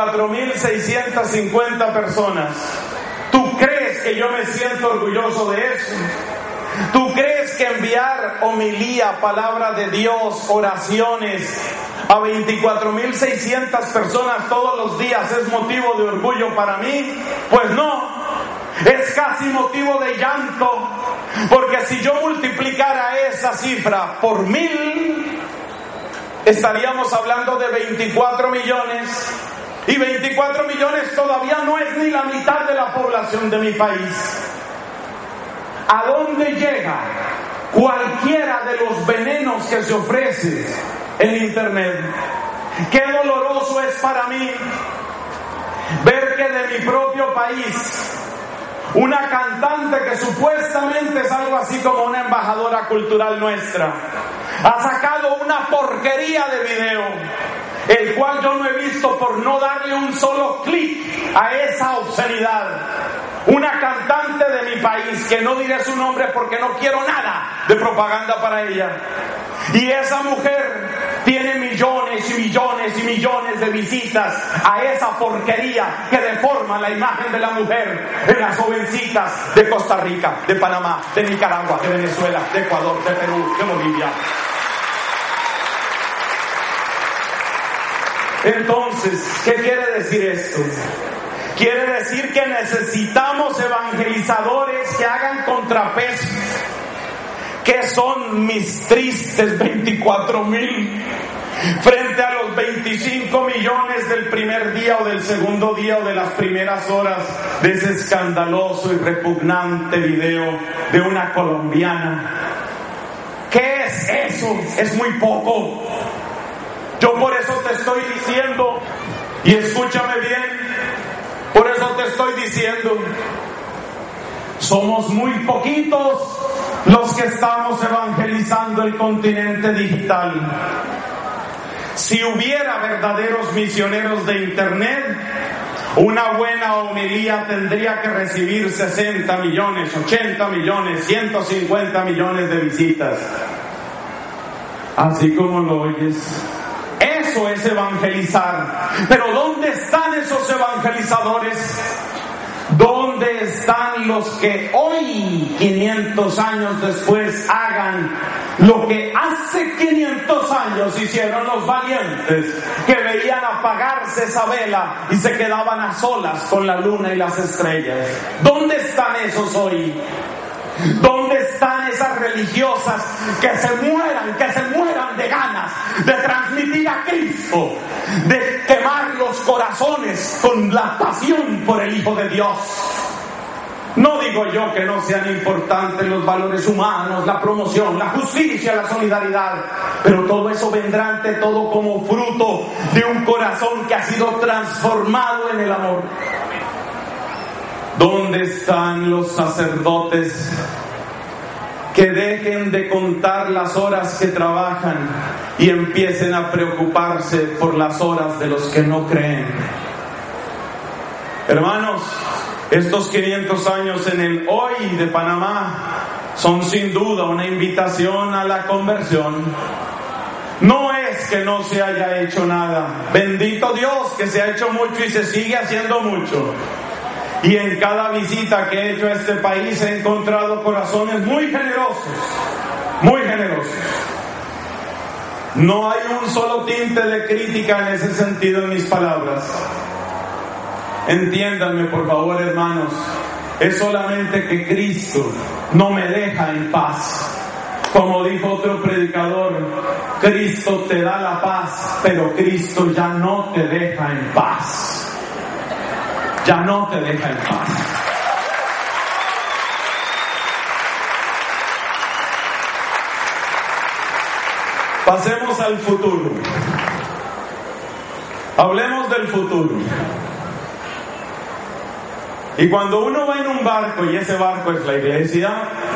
24,650 personas. ¿Tú crees que yo me siento orgulloso de eso? ¿Tú crees que enviar homilía, palabra de Dios, oraciones a 24,600 personas todos los días es motivo de orgullo para mí? Pues no, es casi motivo de llanto, porque si yo multiplicara esa cifra por 1,000, estaríamos hablando de 24 millones, y 24 millones todavía no es ni la mitad de la población de mi país. ¿A dónde llega cualquiera de los venenos que se ofrece en Internet? Qué doloroso es para mí ver que de mi propio país, una cantante que supuestamente es algo así como una embajadora cultural nuestra, ha sacado una porquería de video, el cual yo no he visto por no darle un solo clic a esa obscenidad. Una cantante de mi país, que no diré su nombre porque no quiero nada de propaganda para ella. Y esa mujer tiene millones y millones y millones de visitas a esa porquería que deforma la imagen de la mujer en las jovencitas de Costa Rica, de Panamá, de Nicaragua, de Venezuela, de Ecuador, de Perú, de Bolivia. Entonces, ¿qué quiere decir esto? Quiere decir que necesitamos evangelizadores que hagan contrapeso. ¿Qué son mis tristes 24,000 frente a los 25 millones del primer día o del segundo día o de las primeras horas de ese escandaloso y repugnante video de una colombiana? ¿Qué es eso? Es muy poco. Yo por eso te estoy diciendo, y escúchame bien, por eso te estoy diciendo, somos muy poquitos los que estamos evangelizando el continente digital. Si hubiera verdaderos misioneros de Internet, Una buena homilía tendría que recibir 60 millones, 80 millones, 150 millones de visitas. Así como lo oyes. Eso es evangelizar. Pero ¿dónde están esos evangelizadores? ¿Dónde están los que hoy, 500 años después, hagan lo que hace 500 años hicieron los valientes, que veían apagarse esa vela y se quedaban a solas con la luna y las estrellas? ¿Dónde están esos hoy? ¿Dónde están esas religiosas que se mueran de ganas de transmitir a Cristo, de quemar los corazones con la pasión por el Hijo de Dios? No digo yo que no sean importantes los valores humanos, la promoción, la justicia, la solidaridad, pero todo eso vendrá ante todo como fruto de un corazón que ha sido transformado en el amor. ¿Dónde están los sacerdotes que dejen de contar las horas que trabajan y empiecen a preocuparse por las horas de los que no creen? Hermanos, estos 500 años en el hoy de Panamá son sin duda una invitación a la conversión. No es que no se haya hecho nada. Bendito Dios que se ha hecho mucho y se sigue haciendo mucho. Y en cada visita que he hecho a este país he encontrado corazones muy generosos, muy generosos. No hay un solo tinte de crítica en ese sentido en mis palabras. Entiéndanme por favor, hermanos, es solamente que Cristo no me deja en paz. Como dijo otro predicador, Cristo te da la paz, pero Cristo ya no te deja en paz. Ya no te deja en paz. Pasemos al futuro. Hablemos del futuro. Y cuando uno va en un barco, y ese barco es la iglesia,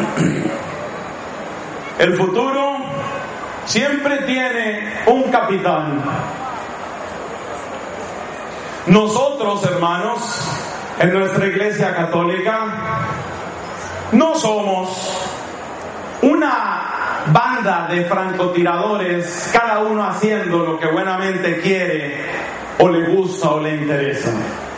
el futuro siempre tiene un capitán. Nosotros, hermanos, en nuestra iglesia católica, no somos una banda de francotiradores, cada uno haciendo lo que buenamente quiere, o le gusta, o le interesa.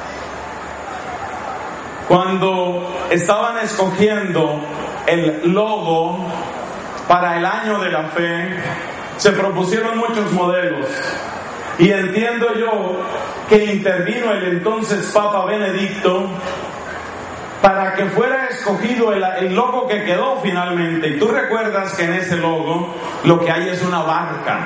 Cuando estaban escogiendo el logo para el año de la fe, se propusieron muchos modelos. Y entiendo yo que intervino el entonces Papa Benedicto para que fuera escogido el logo que quedó finalmente. Y tú recuerdas que en ese logo lo que hay es una barca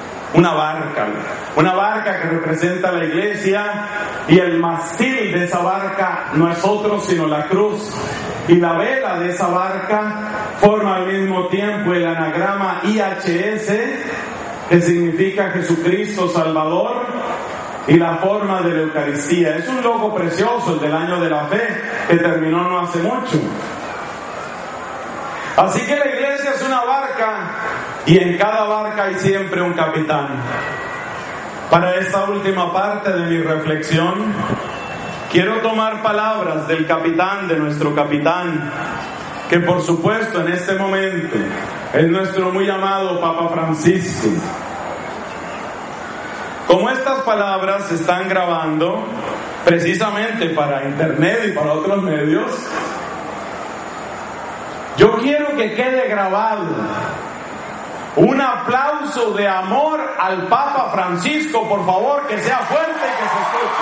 que representa la iglesia, y el mástil de esa barca no es otro sino la cruz, y la vela de esa barca forma al mismo tiempo el anagrama IHS, que significa Jesucristo Salvador, y la forma de la Eucaristía. Es un logo precioso, el del año de la fe, que terminó no hace mucho. Así que la iglesia es una barca, y en cada barca hay siempre un capitán. Para esta última parte de mi reflexión, quiero tomar palabras del capitán, de nuestro capitán, que por supuesto en este momento es nuestro muy amado Papa Francisco. Como estas palabras se están grabando precisamente para internet y para otros medios, yo quiero que quede grabado un aplauso de amor al Papa Francisco, por favor, que sea fuerte y que se escuche.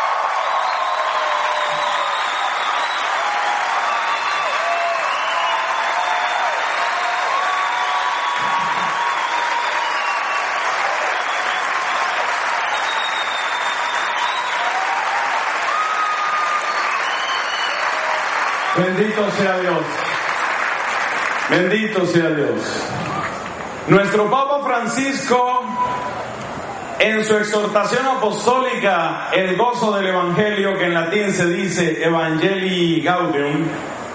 Bendito sea Dios. Bendito sea Dios. Nuestro Papa Francisco, en su exhortación apostólica, el gozo del Evangelio, que en latín se dice Evangelii Gaudium,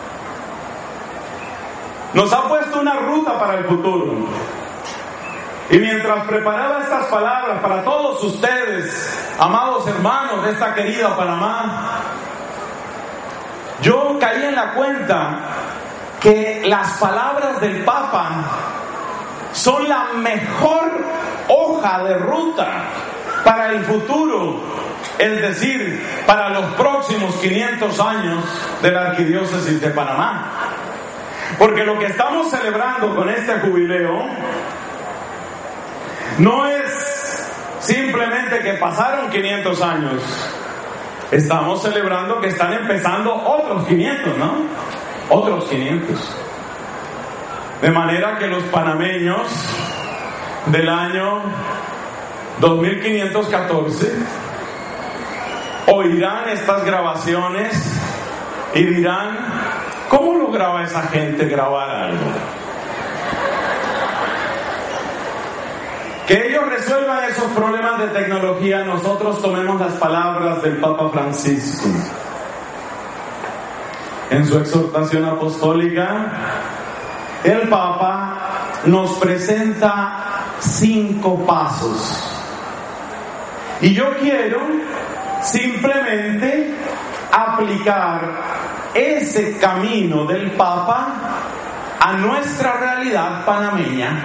nos ha puesto una ruta para el futuro. Y mientras preparaba estas palabras para todos ustedes, Amados hermanos de esta querida Panamá, yo caí en la cuenta que las palabras del Papa son la mejor hoja de ruta para el futuro, es decir, para los próximos 500 años de la Arquidiócesis de Panamá. Porque lo que estamos celebrando con este jubileo no es simplemente que pasaron 500 años, estamos celebrando que están empezando otros 500, ¿no? Otros 500. De manera que los panameños del año 2514 oirán estas grabaciones y dirán: ¿cómo lograba esa gente grabar algo? Que ellos resuelvan esos problemas de tecnología, nosotros tomemos las palabras del Papa Francisco. En su exhortación apostólica, el Papa nos presenta 5 pasos. Y yo quiero simplemente aplicar ese camino del Papa a nuestra realidad panameña.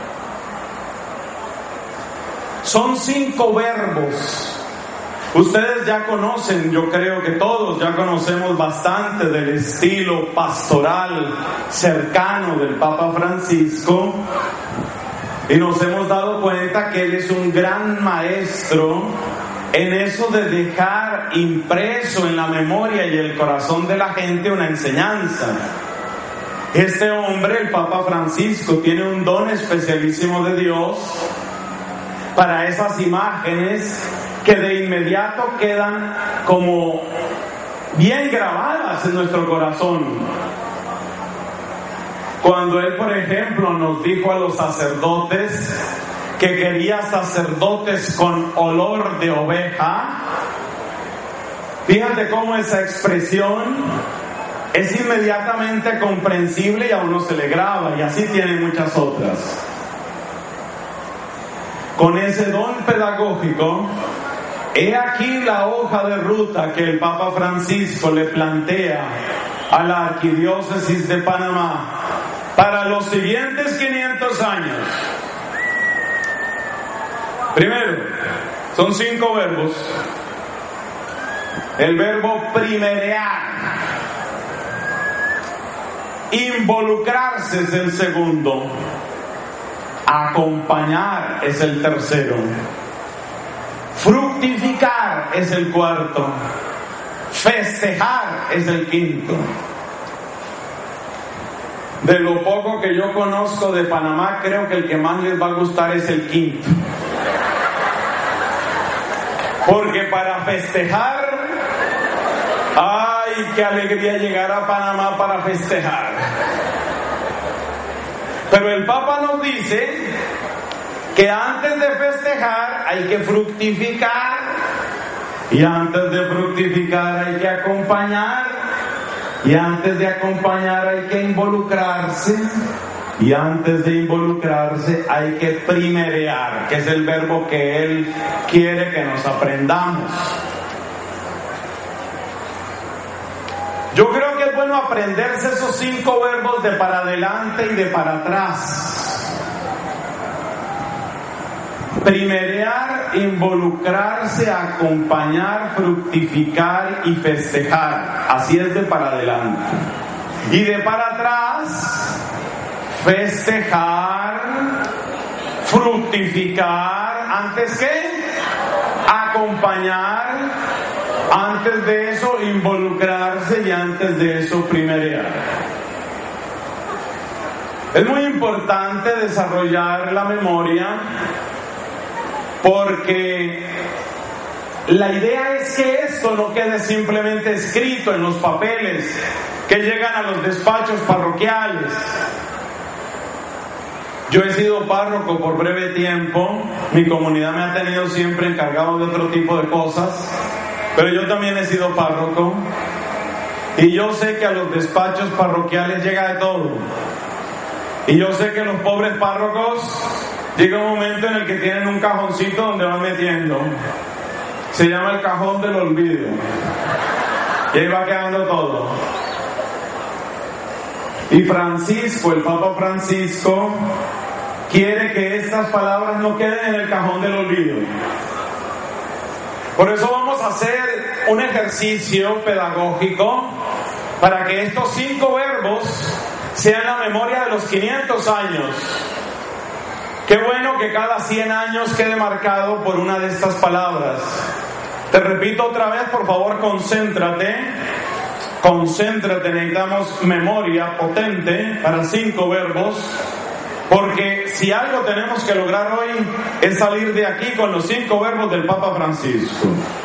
Son 5 verbos. Ustedes ya conocen, yo creo que todos ya conocemos bastante del estilo pastoral cercano del Papa Francisco, y nos hemos dado cuenta que él es un gran maestro en eso de dejar impreso en la memoria y el corazón de la gente una enseñanza. Este hombre, el Papa Francisco, tiene un don especialísimo de Dios para esas imágenes que de inmediato quedan como bien grabadas en nuestro corazón. Cuando él, por ejemplo, nos dijo a los sacerdotes que quería sacerdotes con olor de oveja, fíjate cómo esa expresión es inmediatamente comprensible y a uno se le graba, y así tiene muchas otras. Con ese don pedagógico, he aquí la hoja de ruta que el Papa Francisco le plantea a la Arquidiócesis de Panamá para los siguientes 500 años. Primero, son 5 verbos. El verbo primerear, involucrarse es el segundo, acompañar es el tercero, fructificar es el cuarto, festejar es el quinto. De lo poco que yo conozco de Panamá, creo que el que más les va a gustar es el quinto. Porque para festejar, ¡ay, qué alegría llegar a Panamá para festejar! Pero el Papa nos dice que antes de festejar hay que fructificar, y antes de fructificar hay que acompañar, y antes de acompañar hay que involucrarse, y antes de involucrarse hay que primerear, que es el verbo que él quiere que nos aprendamos. Yo creo que es bueno aprenderse esos 5 verbos de para adelante y de para atrás. Primerear, involucrarse, acompañar, fructificar y festejar. Así es de para adelante. Y de para atrás, festejar, fructificar. ¿Antes qué? Acompañar. Antes de eso, involucrarse, y antes de eso, primerear. Es muy importante desarrollar la memoria, porque la idea es que esto no quede simplemente escrito en los papeles que llegan a los despachos parroquiales. Yo he sido párroco por breve tiempo, mi comunidad me ha tenido siempre encargado de otro tipo de cosas, pero yo también he sido párroco, y yo sé que a los despachos parroquiales llega de todo. Y yo sé que los pobres párrocos llega un momento en el que tienen un cajoncito donde van metiendo. se llama el cajón del olvido. Y ahí va quedando todo. Y Francisco, el Papa Francisco, quiere que estas palabras no queden en el cajón del olvido. Por eso vamos a hacer un ejercicio pedagógico para que estos 5 verbos sean la memoria de los 500 años. Qué bueno que cada 100 años quede marcado por una de estas palabras. Te repito otra vez, por favor, concéntrate, necesitamos memoria potente para 5 verbos, porque si algo tenemos que lograr hoy es salir de aquí con los 5 verbos del Papa Francisco.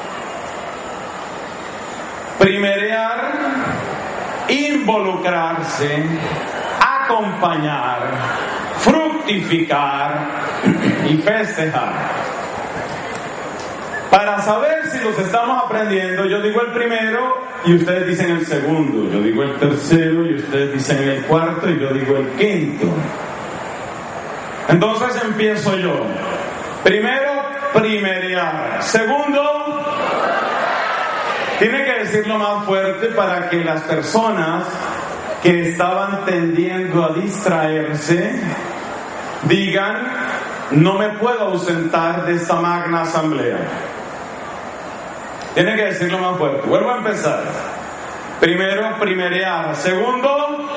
Primerear, involucrarse, acompañar, fructificar y festejar. Para saber si los estamos aprendiendo, yo digo el primero y ustedes dicen el segundo, yo digo el tercero y ustedes dicen el cuarto y yo digo el quinto. Entonces empiezo yo. Primero, primerear. Segundo, tiene que decirlo más fuerte para que las personas que estaban tendiendo a distraerse digan: no me puedo ausentar de esta magna asamblea. Tiene que decirlo más fuerte. Vuelvo a empezar. Primero, primerear. Segundo,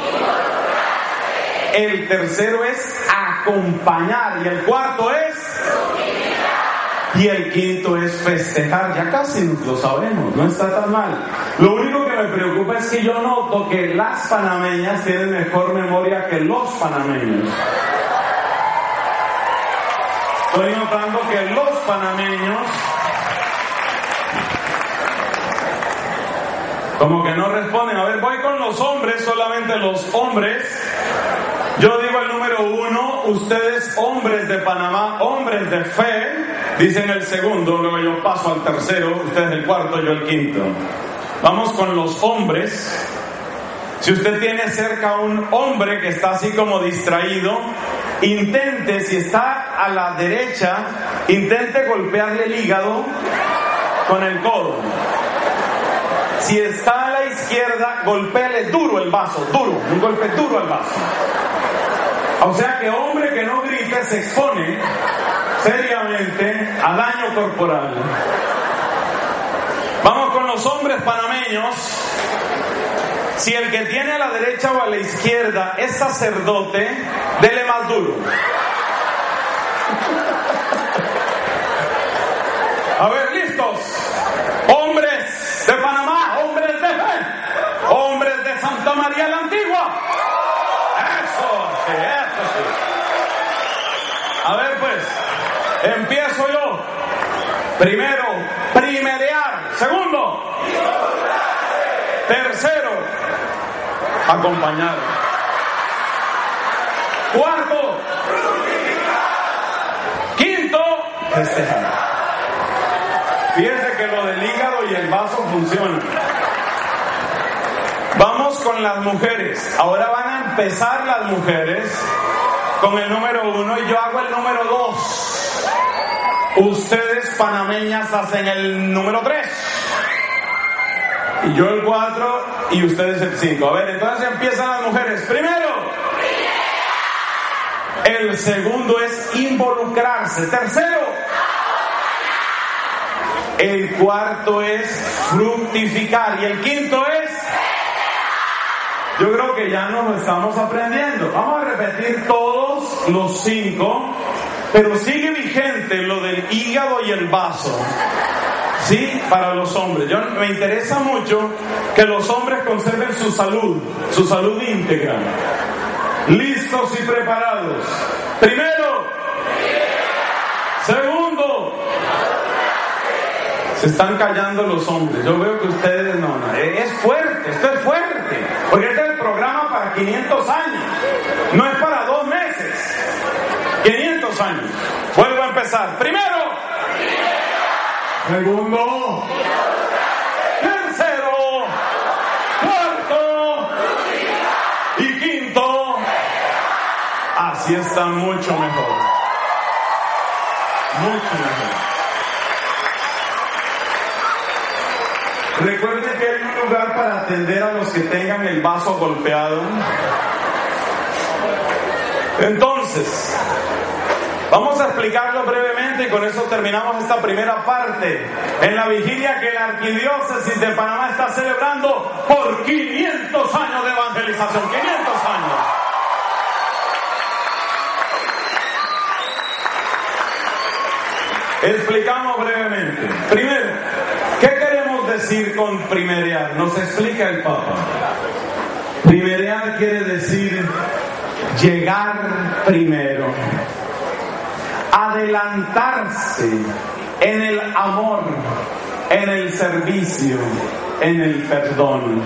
el tercero es acompañar. Y el cuarto es, y el quinto es festejar. Ya casi nos lo sabemos, no está tan mal. Lo único que me preocupa es que yo noto que las panameñas tienen mejor memoria que los panameños. Estoy notando que los panameños como que no responden. A ver, voy con los hombres, solamente los hombres. Yo digo el número 1, ustedes hombres de Panamá, hombres de fe, dicen el segundo, luego yo paso al tercero, ustedes el cuarto, yo el quinto. Vamos con los hombres. Si usted tiene cerca a un hombre que está así como distraído, intente, si está a la derecha, intente golpearle el hígado con el codo. Si está a la izquierda, golpéale duro el vaso, duro, un golpe duro al vaso. O sea que hombre que no grite se expone seriamente a daño corporal. Vamos con los hombres panameños. Si el que tiene a la derecha o a la izquierda es sacerdote, dele más duro. A ver, listos. Hombres de Panamá, hombres de fe, hombres de Santa María la Antigua. Eso sí, eso sí. A ver pues, empiezo yo. Primero, primerear. Segundo, tercero, acompañar. Cuarto, quinto, festejar. Fíjense que lo del hígado y el vaso funciona. Vamos con las mujeres. Ahora van a empezar las mujeres con el número 1 y yo hago el número 2. Ustedes panameñas hacen el número 3. Y yo el 4 y ustedes el 5. A ver, entonces empiezan las mujeres. Primero, el segundo es involucrarse. Tercero, el cuarto es fructificar. Y el quinto es, yo creo que ya nos lo estamos aprendiendo. Vamos a repetir todos los 5, pero sigue vigente lo del hígado y el vaso. Sí, para los hombres. Me interesa mucho que los hombres conserven su salud íntegra. Listos y preparados. Primero. Segundo. Se están callando los hombres. Yo veo que ustedes no. Es fuerte, esto es fuerte. Porque este es el programa para 500 años. No es para 2 meses. 500 años. Vuelvo a empezar. Primero. Segundo. Tercero. Cuarto. Y quinto. Así está mucho mejor. Mucho mejor. Recuerden que hay un lugar para atender a los que tengan el vaso golpeado. Entonces, vamos a explicarlo brevemente y con eso terminamos esta primera parte. En la vigilia que la Arquidiócesis de Panamá está celebrando por 500 años de evangelización. 500 años. Explicamos brevemente. Primero, ¿qué queremos decir con primerear? Nos explica el Papa. Primerear quiere decir llegar primero, adelantarse en el amor, en el servicio, en el perdón.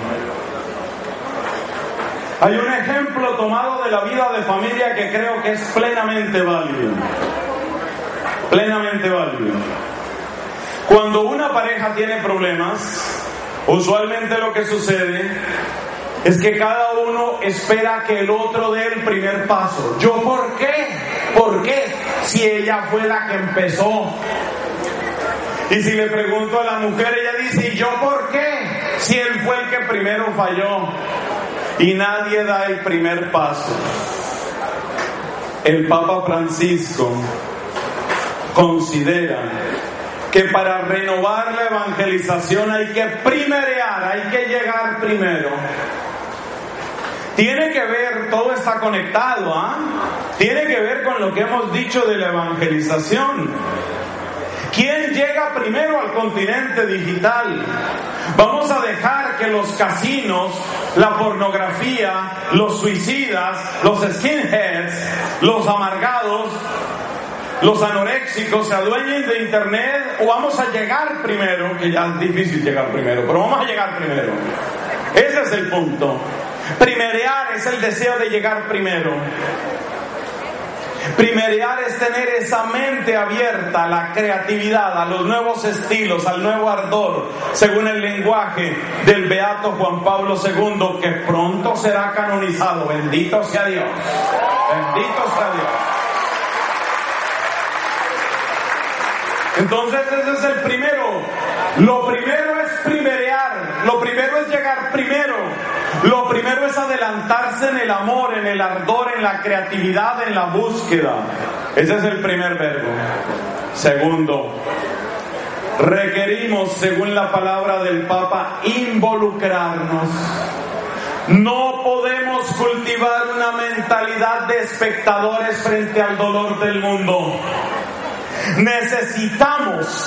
Hay un ejemplo tomado de la vida de familia que creo que es plenamente válido. Plenamente válido. Cuando una pareja tiene problemas, usualmente lo que sucede es que cada uno espera que el otro dé el primer paso. ¿Yo por qué? ¿Por qué? Si ella fue la que empezó. Y si le pregunto a la mujer, ella dice, ¿y yo por qué? Si él fue el que primero falló. Y nadie da el primer paso. El Papa Francisco considera que para renovar la evangelización hay que primerear, hay que llegar primero. Tiene que ver, todo está conectado, tiene que ver con lo que hemos dicho de la evangelización. ¿Quién llega primero al continente digital? Vamos a dejar que los casinos, la pornografía, los suicidas, los skinheads, los amargados, los anoréxicos se adueñen de internet, o vamos a llegar primero, que ya es difícil llegar primero, pero vamos a llegar primero. Ese es el punto. Primerear es el deseo de llegar primero. Primerear es tener esa mente abierta a la creatividad, a los nuevos estilos, al nuevo ardor, según el lenguaje del beato Juan Pablo II, que pronto será canonizado. Bendito sea Dios. Bendito sea Dios. Entonces ese es el primero. Lo primero es primerear. Lo primero es llegar primero. Lo primero es adelantarse en el amor, en el ardor, en la creatividad, en la búsqueda. Ese es el primer verbo. Segundo, requerimos, según la palabra del Papa, involucrarnos. No podemos cultivar una mentalidad de espectadores frente al dolor del mundo. Necesitamos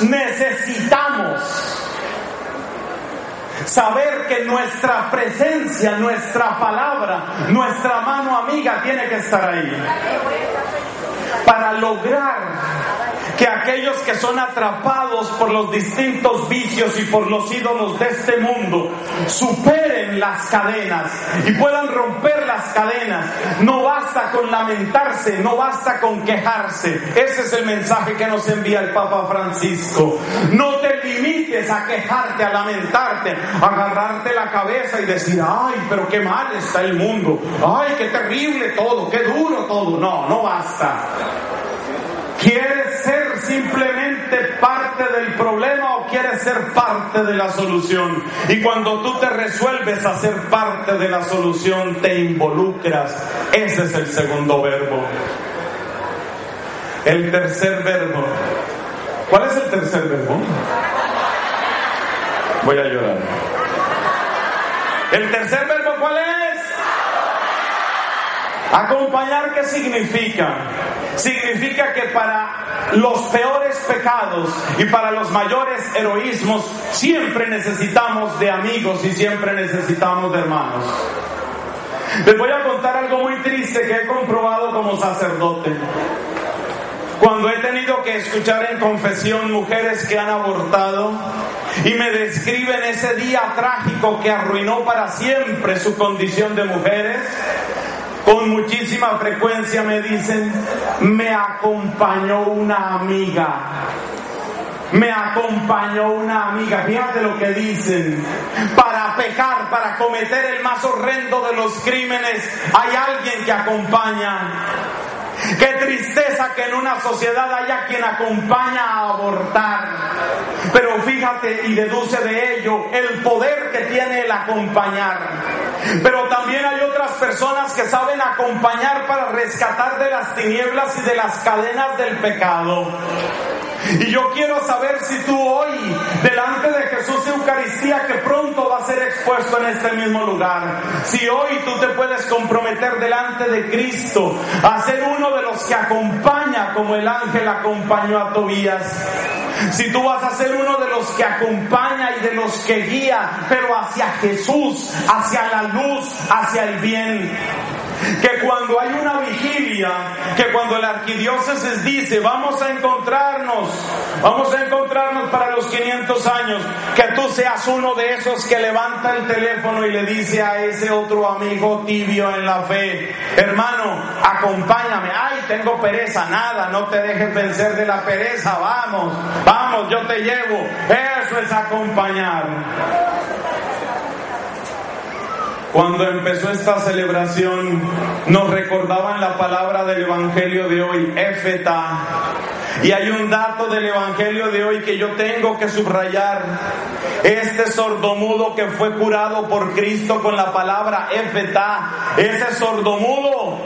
saber que nuestra presencia, nuestra palabra, nuestra mano amiga tiene que estar ahí para lograr que aquellos que son atrapados por los distintos vicios y por los ídolos de este mundo superen las cadenas y puedan romper las cadenas. No basta con lamentarse, no basta con quejarse. Ese es el mensaje que nos envía el Papa Francisco. No te limites a quejarte, a lamentarte, a agarrarte la cabeza y decir, ay, pero qué mal está el mundo, ay, qué terrible todo, qué duro todo. No basta. ¿Quieres ser simplemente parte del problema o quieres ser parte de la solución? Y cuando tú te resuelves a ser parte de la solución, te involucras. Ese es el segundo verbo. El tercer verbo. ¿Cuál es el tercer verbo? Voy a llorar. ¿El tercer verbo cuál es? Acompañar, ¿qué significa? Significa que para los peores pecados y para los mayores heroísmos siempre necesitamos de amigos y siempre necesitamos de hermanos. Les voy a contar algo muy triste que he comprobado como sacerdote. Cuando he tenido que escuchar en confesión mujeres que han abortado y me describen ese día trágico que arruinó para siempre su condición de mujeres, con muchísima frecuencia me dicen, me acompañó una amiga. Me acompañó una amiga. Fíjate lo que dicen. Para pecar, para cometer el más horrendo de los crímenes, hay alguien que acompaña. Qué tristeza que en una sociedad haya quien acompaña a abortar. Pero fíjate y deduce de ello el poder que tiene el acompañar. Pero también hay otras personas que saben acompañar para rescatar de las tinieblas y de las cadenas del pecado. Y yo quiero saber si tú hoy, delante de Jesús Eucaristía, que pronto va a ser expuesto en este mismo lugar, si hoy tú te puedes comprometer delante de Cristo a ser uno de los que acompaña como el ángel acompañó a Tobías. Si tú vas a ser uno de los que acompaña y de los que guía, pero hacia Jesús, hacia la luz, hacia el bien. Que cuando hay una vigilia, que cuando la arquidiócesis dice vamos a encontrarnos para los 500 años, que tú seas uno de esos que levanta el teléfono y le dice a ese otro amigo tibio en la fe: hermano, acompáñame. Ay, tengo pereza. Nada, no te dejes vencer de la pereza. Vamos, yo te llevo. Eso es acompañar. Cuando empezó esta celebración, nos recordaban la palabra del Evangelio de hoy, Éfeta. Y hay un dato del Evangelio de hoy que yo tengo que subrayar. Este sordomudo que fue curado por Cristo con la palabra Éfeta, ese sordomudo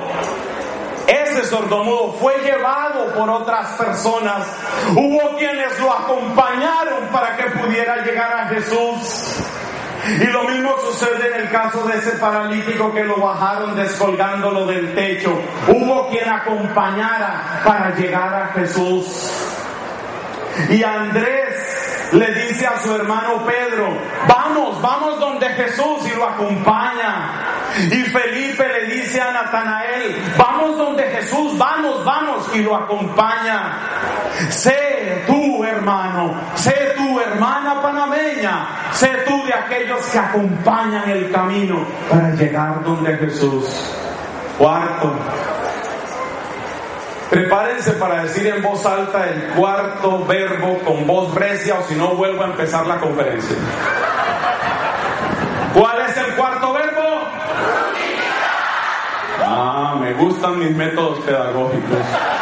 fue llevado por otras personas. Hubo quienes lo acompañaron para que pudiera llegar a Jesús. Y lo mismo sucede en el caso de ese paralítico que lo bajaron descolgándolo del techo. Hubo quien acompañara para llegar a Jesús. Y Andrés le dice a su hermano Pedro: vamos donde Jesús, y lo acompaña. Y Felipe le dice a Natanael: vamos donde Jesús, vamos, y lo acompaña. Sé tú, hermano, sé tú, hermana panameña, sé tú de aquellos que acompañan el camino para llegar donde Jesús. Cuarto, prepárense para decir en voz alta el cuarto verbo con voz recia, o si no vuelvo a empezar la conferencia. ¿Cuál es el cuarto verbo? Me gustan mis métodos pedagógicos.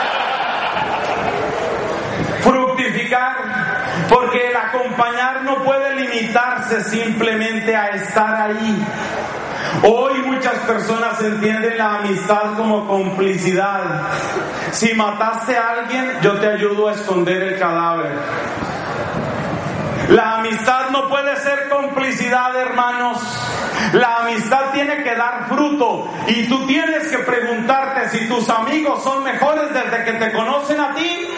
Fructificar, porque el acompañar no puede limitarse simplemente a estar ahí. Hoy muchas personas entienden la amistad como complicidad. Si mataste a alguien, yo te ayudo a esconder el cadáver. La amistad no puede ser complicidad, hermanos. La amistad tiene que dar fruto. Y tú tienes que preguntarte si tus amigos son mejores desde que te conocen a ti.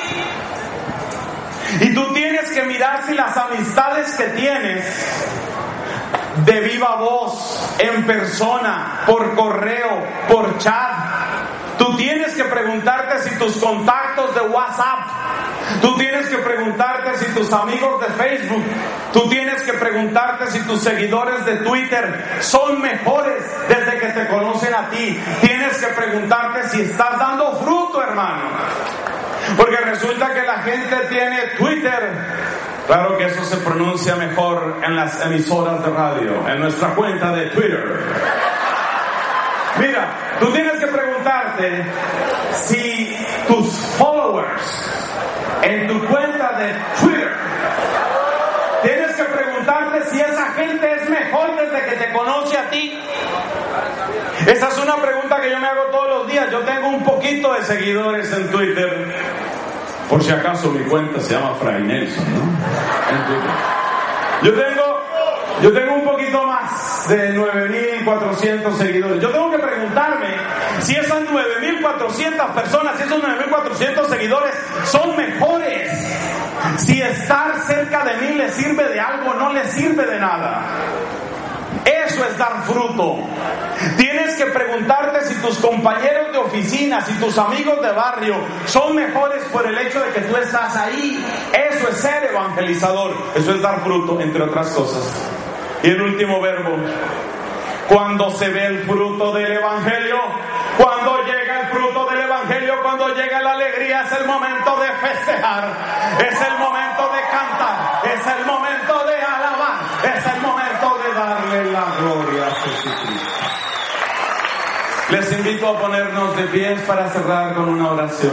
Y tú tienes que mirar si las amistades que tienes de viva voz, en persona, por correo, por chat. Tú tienes que preguntarte si tus contactos de WhatsApp, tú tienes que preguntarte si tus amigos de Facebook, tú tienes que preguntarte si tus seguidores de Twitter son mejores desde que te conocen a ti. Tienes que preguntarte si estás dando fruto, hermano. Porque resulta que la gente tiene Twitter. Claro que eso se pronuncia mejor en las emisoras de radio, en nuestra cuenta de Twitter. Mira, tú tienes que preguntarte si tus followers en tu cuenta de Twitter, tienes que preguntarte si esa gente es mejor desde que te conoce a ti. Esa es una pregunta que yo me hago todos los días. Yo tengo un poquito de seguidores en Twitter. Por si acaso mi cuenta se llama Fray Nelson, ¿no? En Twitter. Yo tengo un poquito más de 9,400 seguidores. Yo tengo que preguntarme si esas 9,400 personas, si esos 9,400 seguidores son mejores. Si estar cerca de mí le sirve de algo, no le sirve de nada. Eso es dar fruto. Tienes que preguntarte si tus compañeros de oficina, si tus amigos de barrio son mejores por el hecho de que tú estás ahí. Eso es ser evangelizador. Eso es dar fruto, entre otras cosas. Y el último verbo, cuando se ve el fruto del evangelio, cuando llega el fruto del evangelio, cuando llega la alegría, es el momento de festejar, es el momento de cantar, es el momento de alabar, es el momento de darle la gloria a Jesucristo. Les invito a ponernos de pies para cerrar con una oración.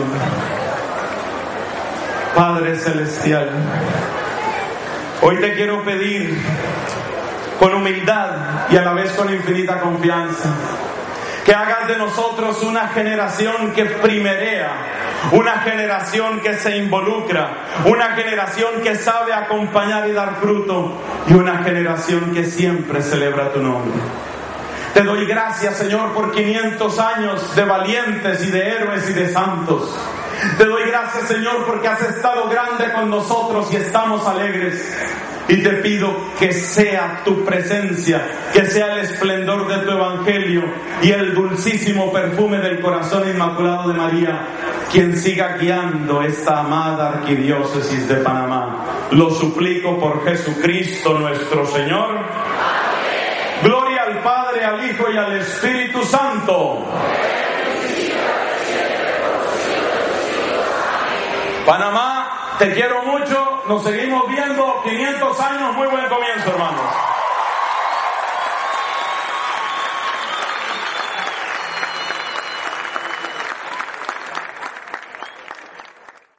Padre Celestial, hoy te quiero pedir con humildad y a la vez con infinita confianza que hagas de nosotros una generación que primerea, una generación que se involucra, una generación que sabe acompañar y dar fruto, y una generación que siempre celebra tu nombre. Te doy gracias, Señor, por 500 años de valientes y de héroes y de santos. Te doy gracias, Señor, porque has estado grande con nosotros y estamos alegres. Y te pido que sea tu presencia, que sea el esplendor de tu evangelio y el dulcísimo perfume del corazón inmaculado de María quien siga guiando esta amada arquidiócesis de Panamá. Lo suplico por Jesucristo nuestro Señor. Amén. Gloria al Padre, al Hijo y al Espíritu Santo. Panamá, te quiero mucho, nos seguimos viendo, 500 años, muy buen comienzo, hermanos.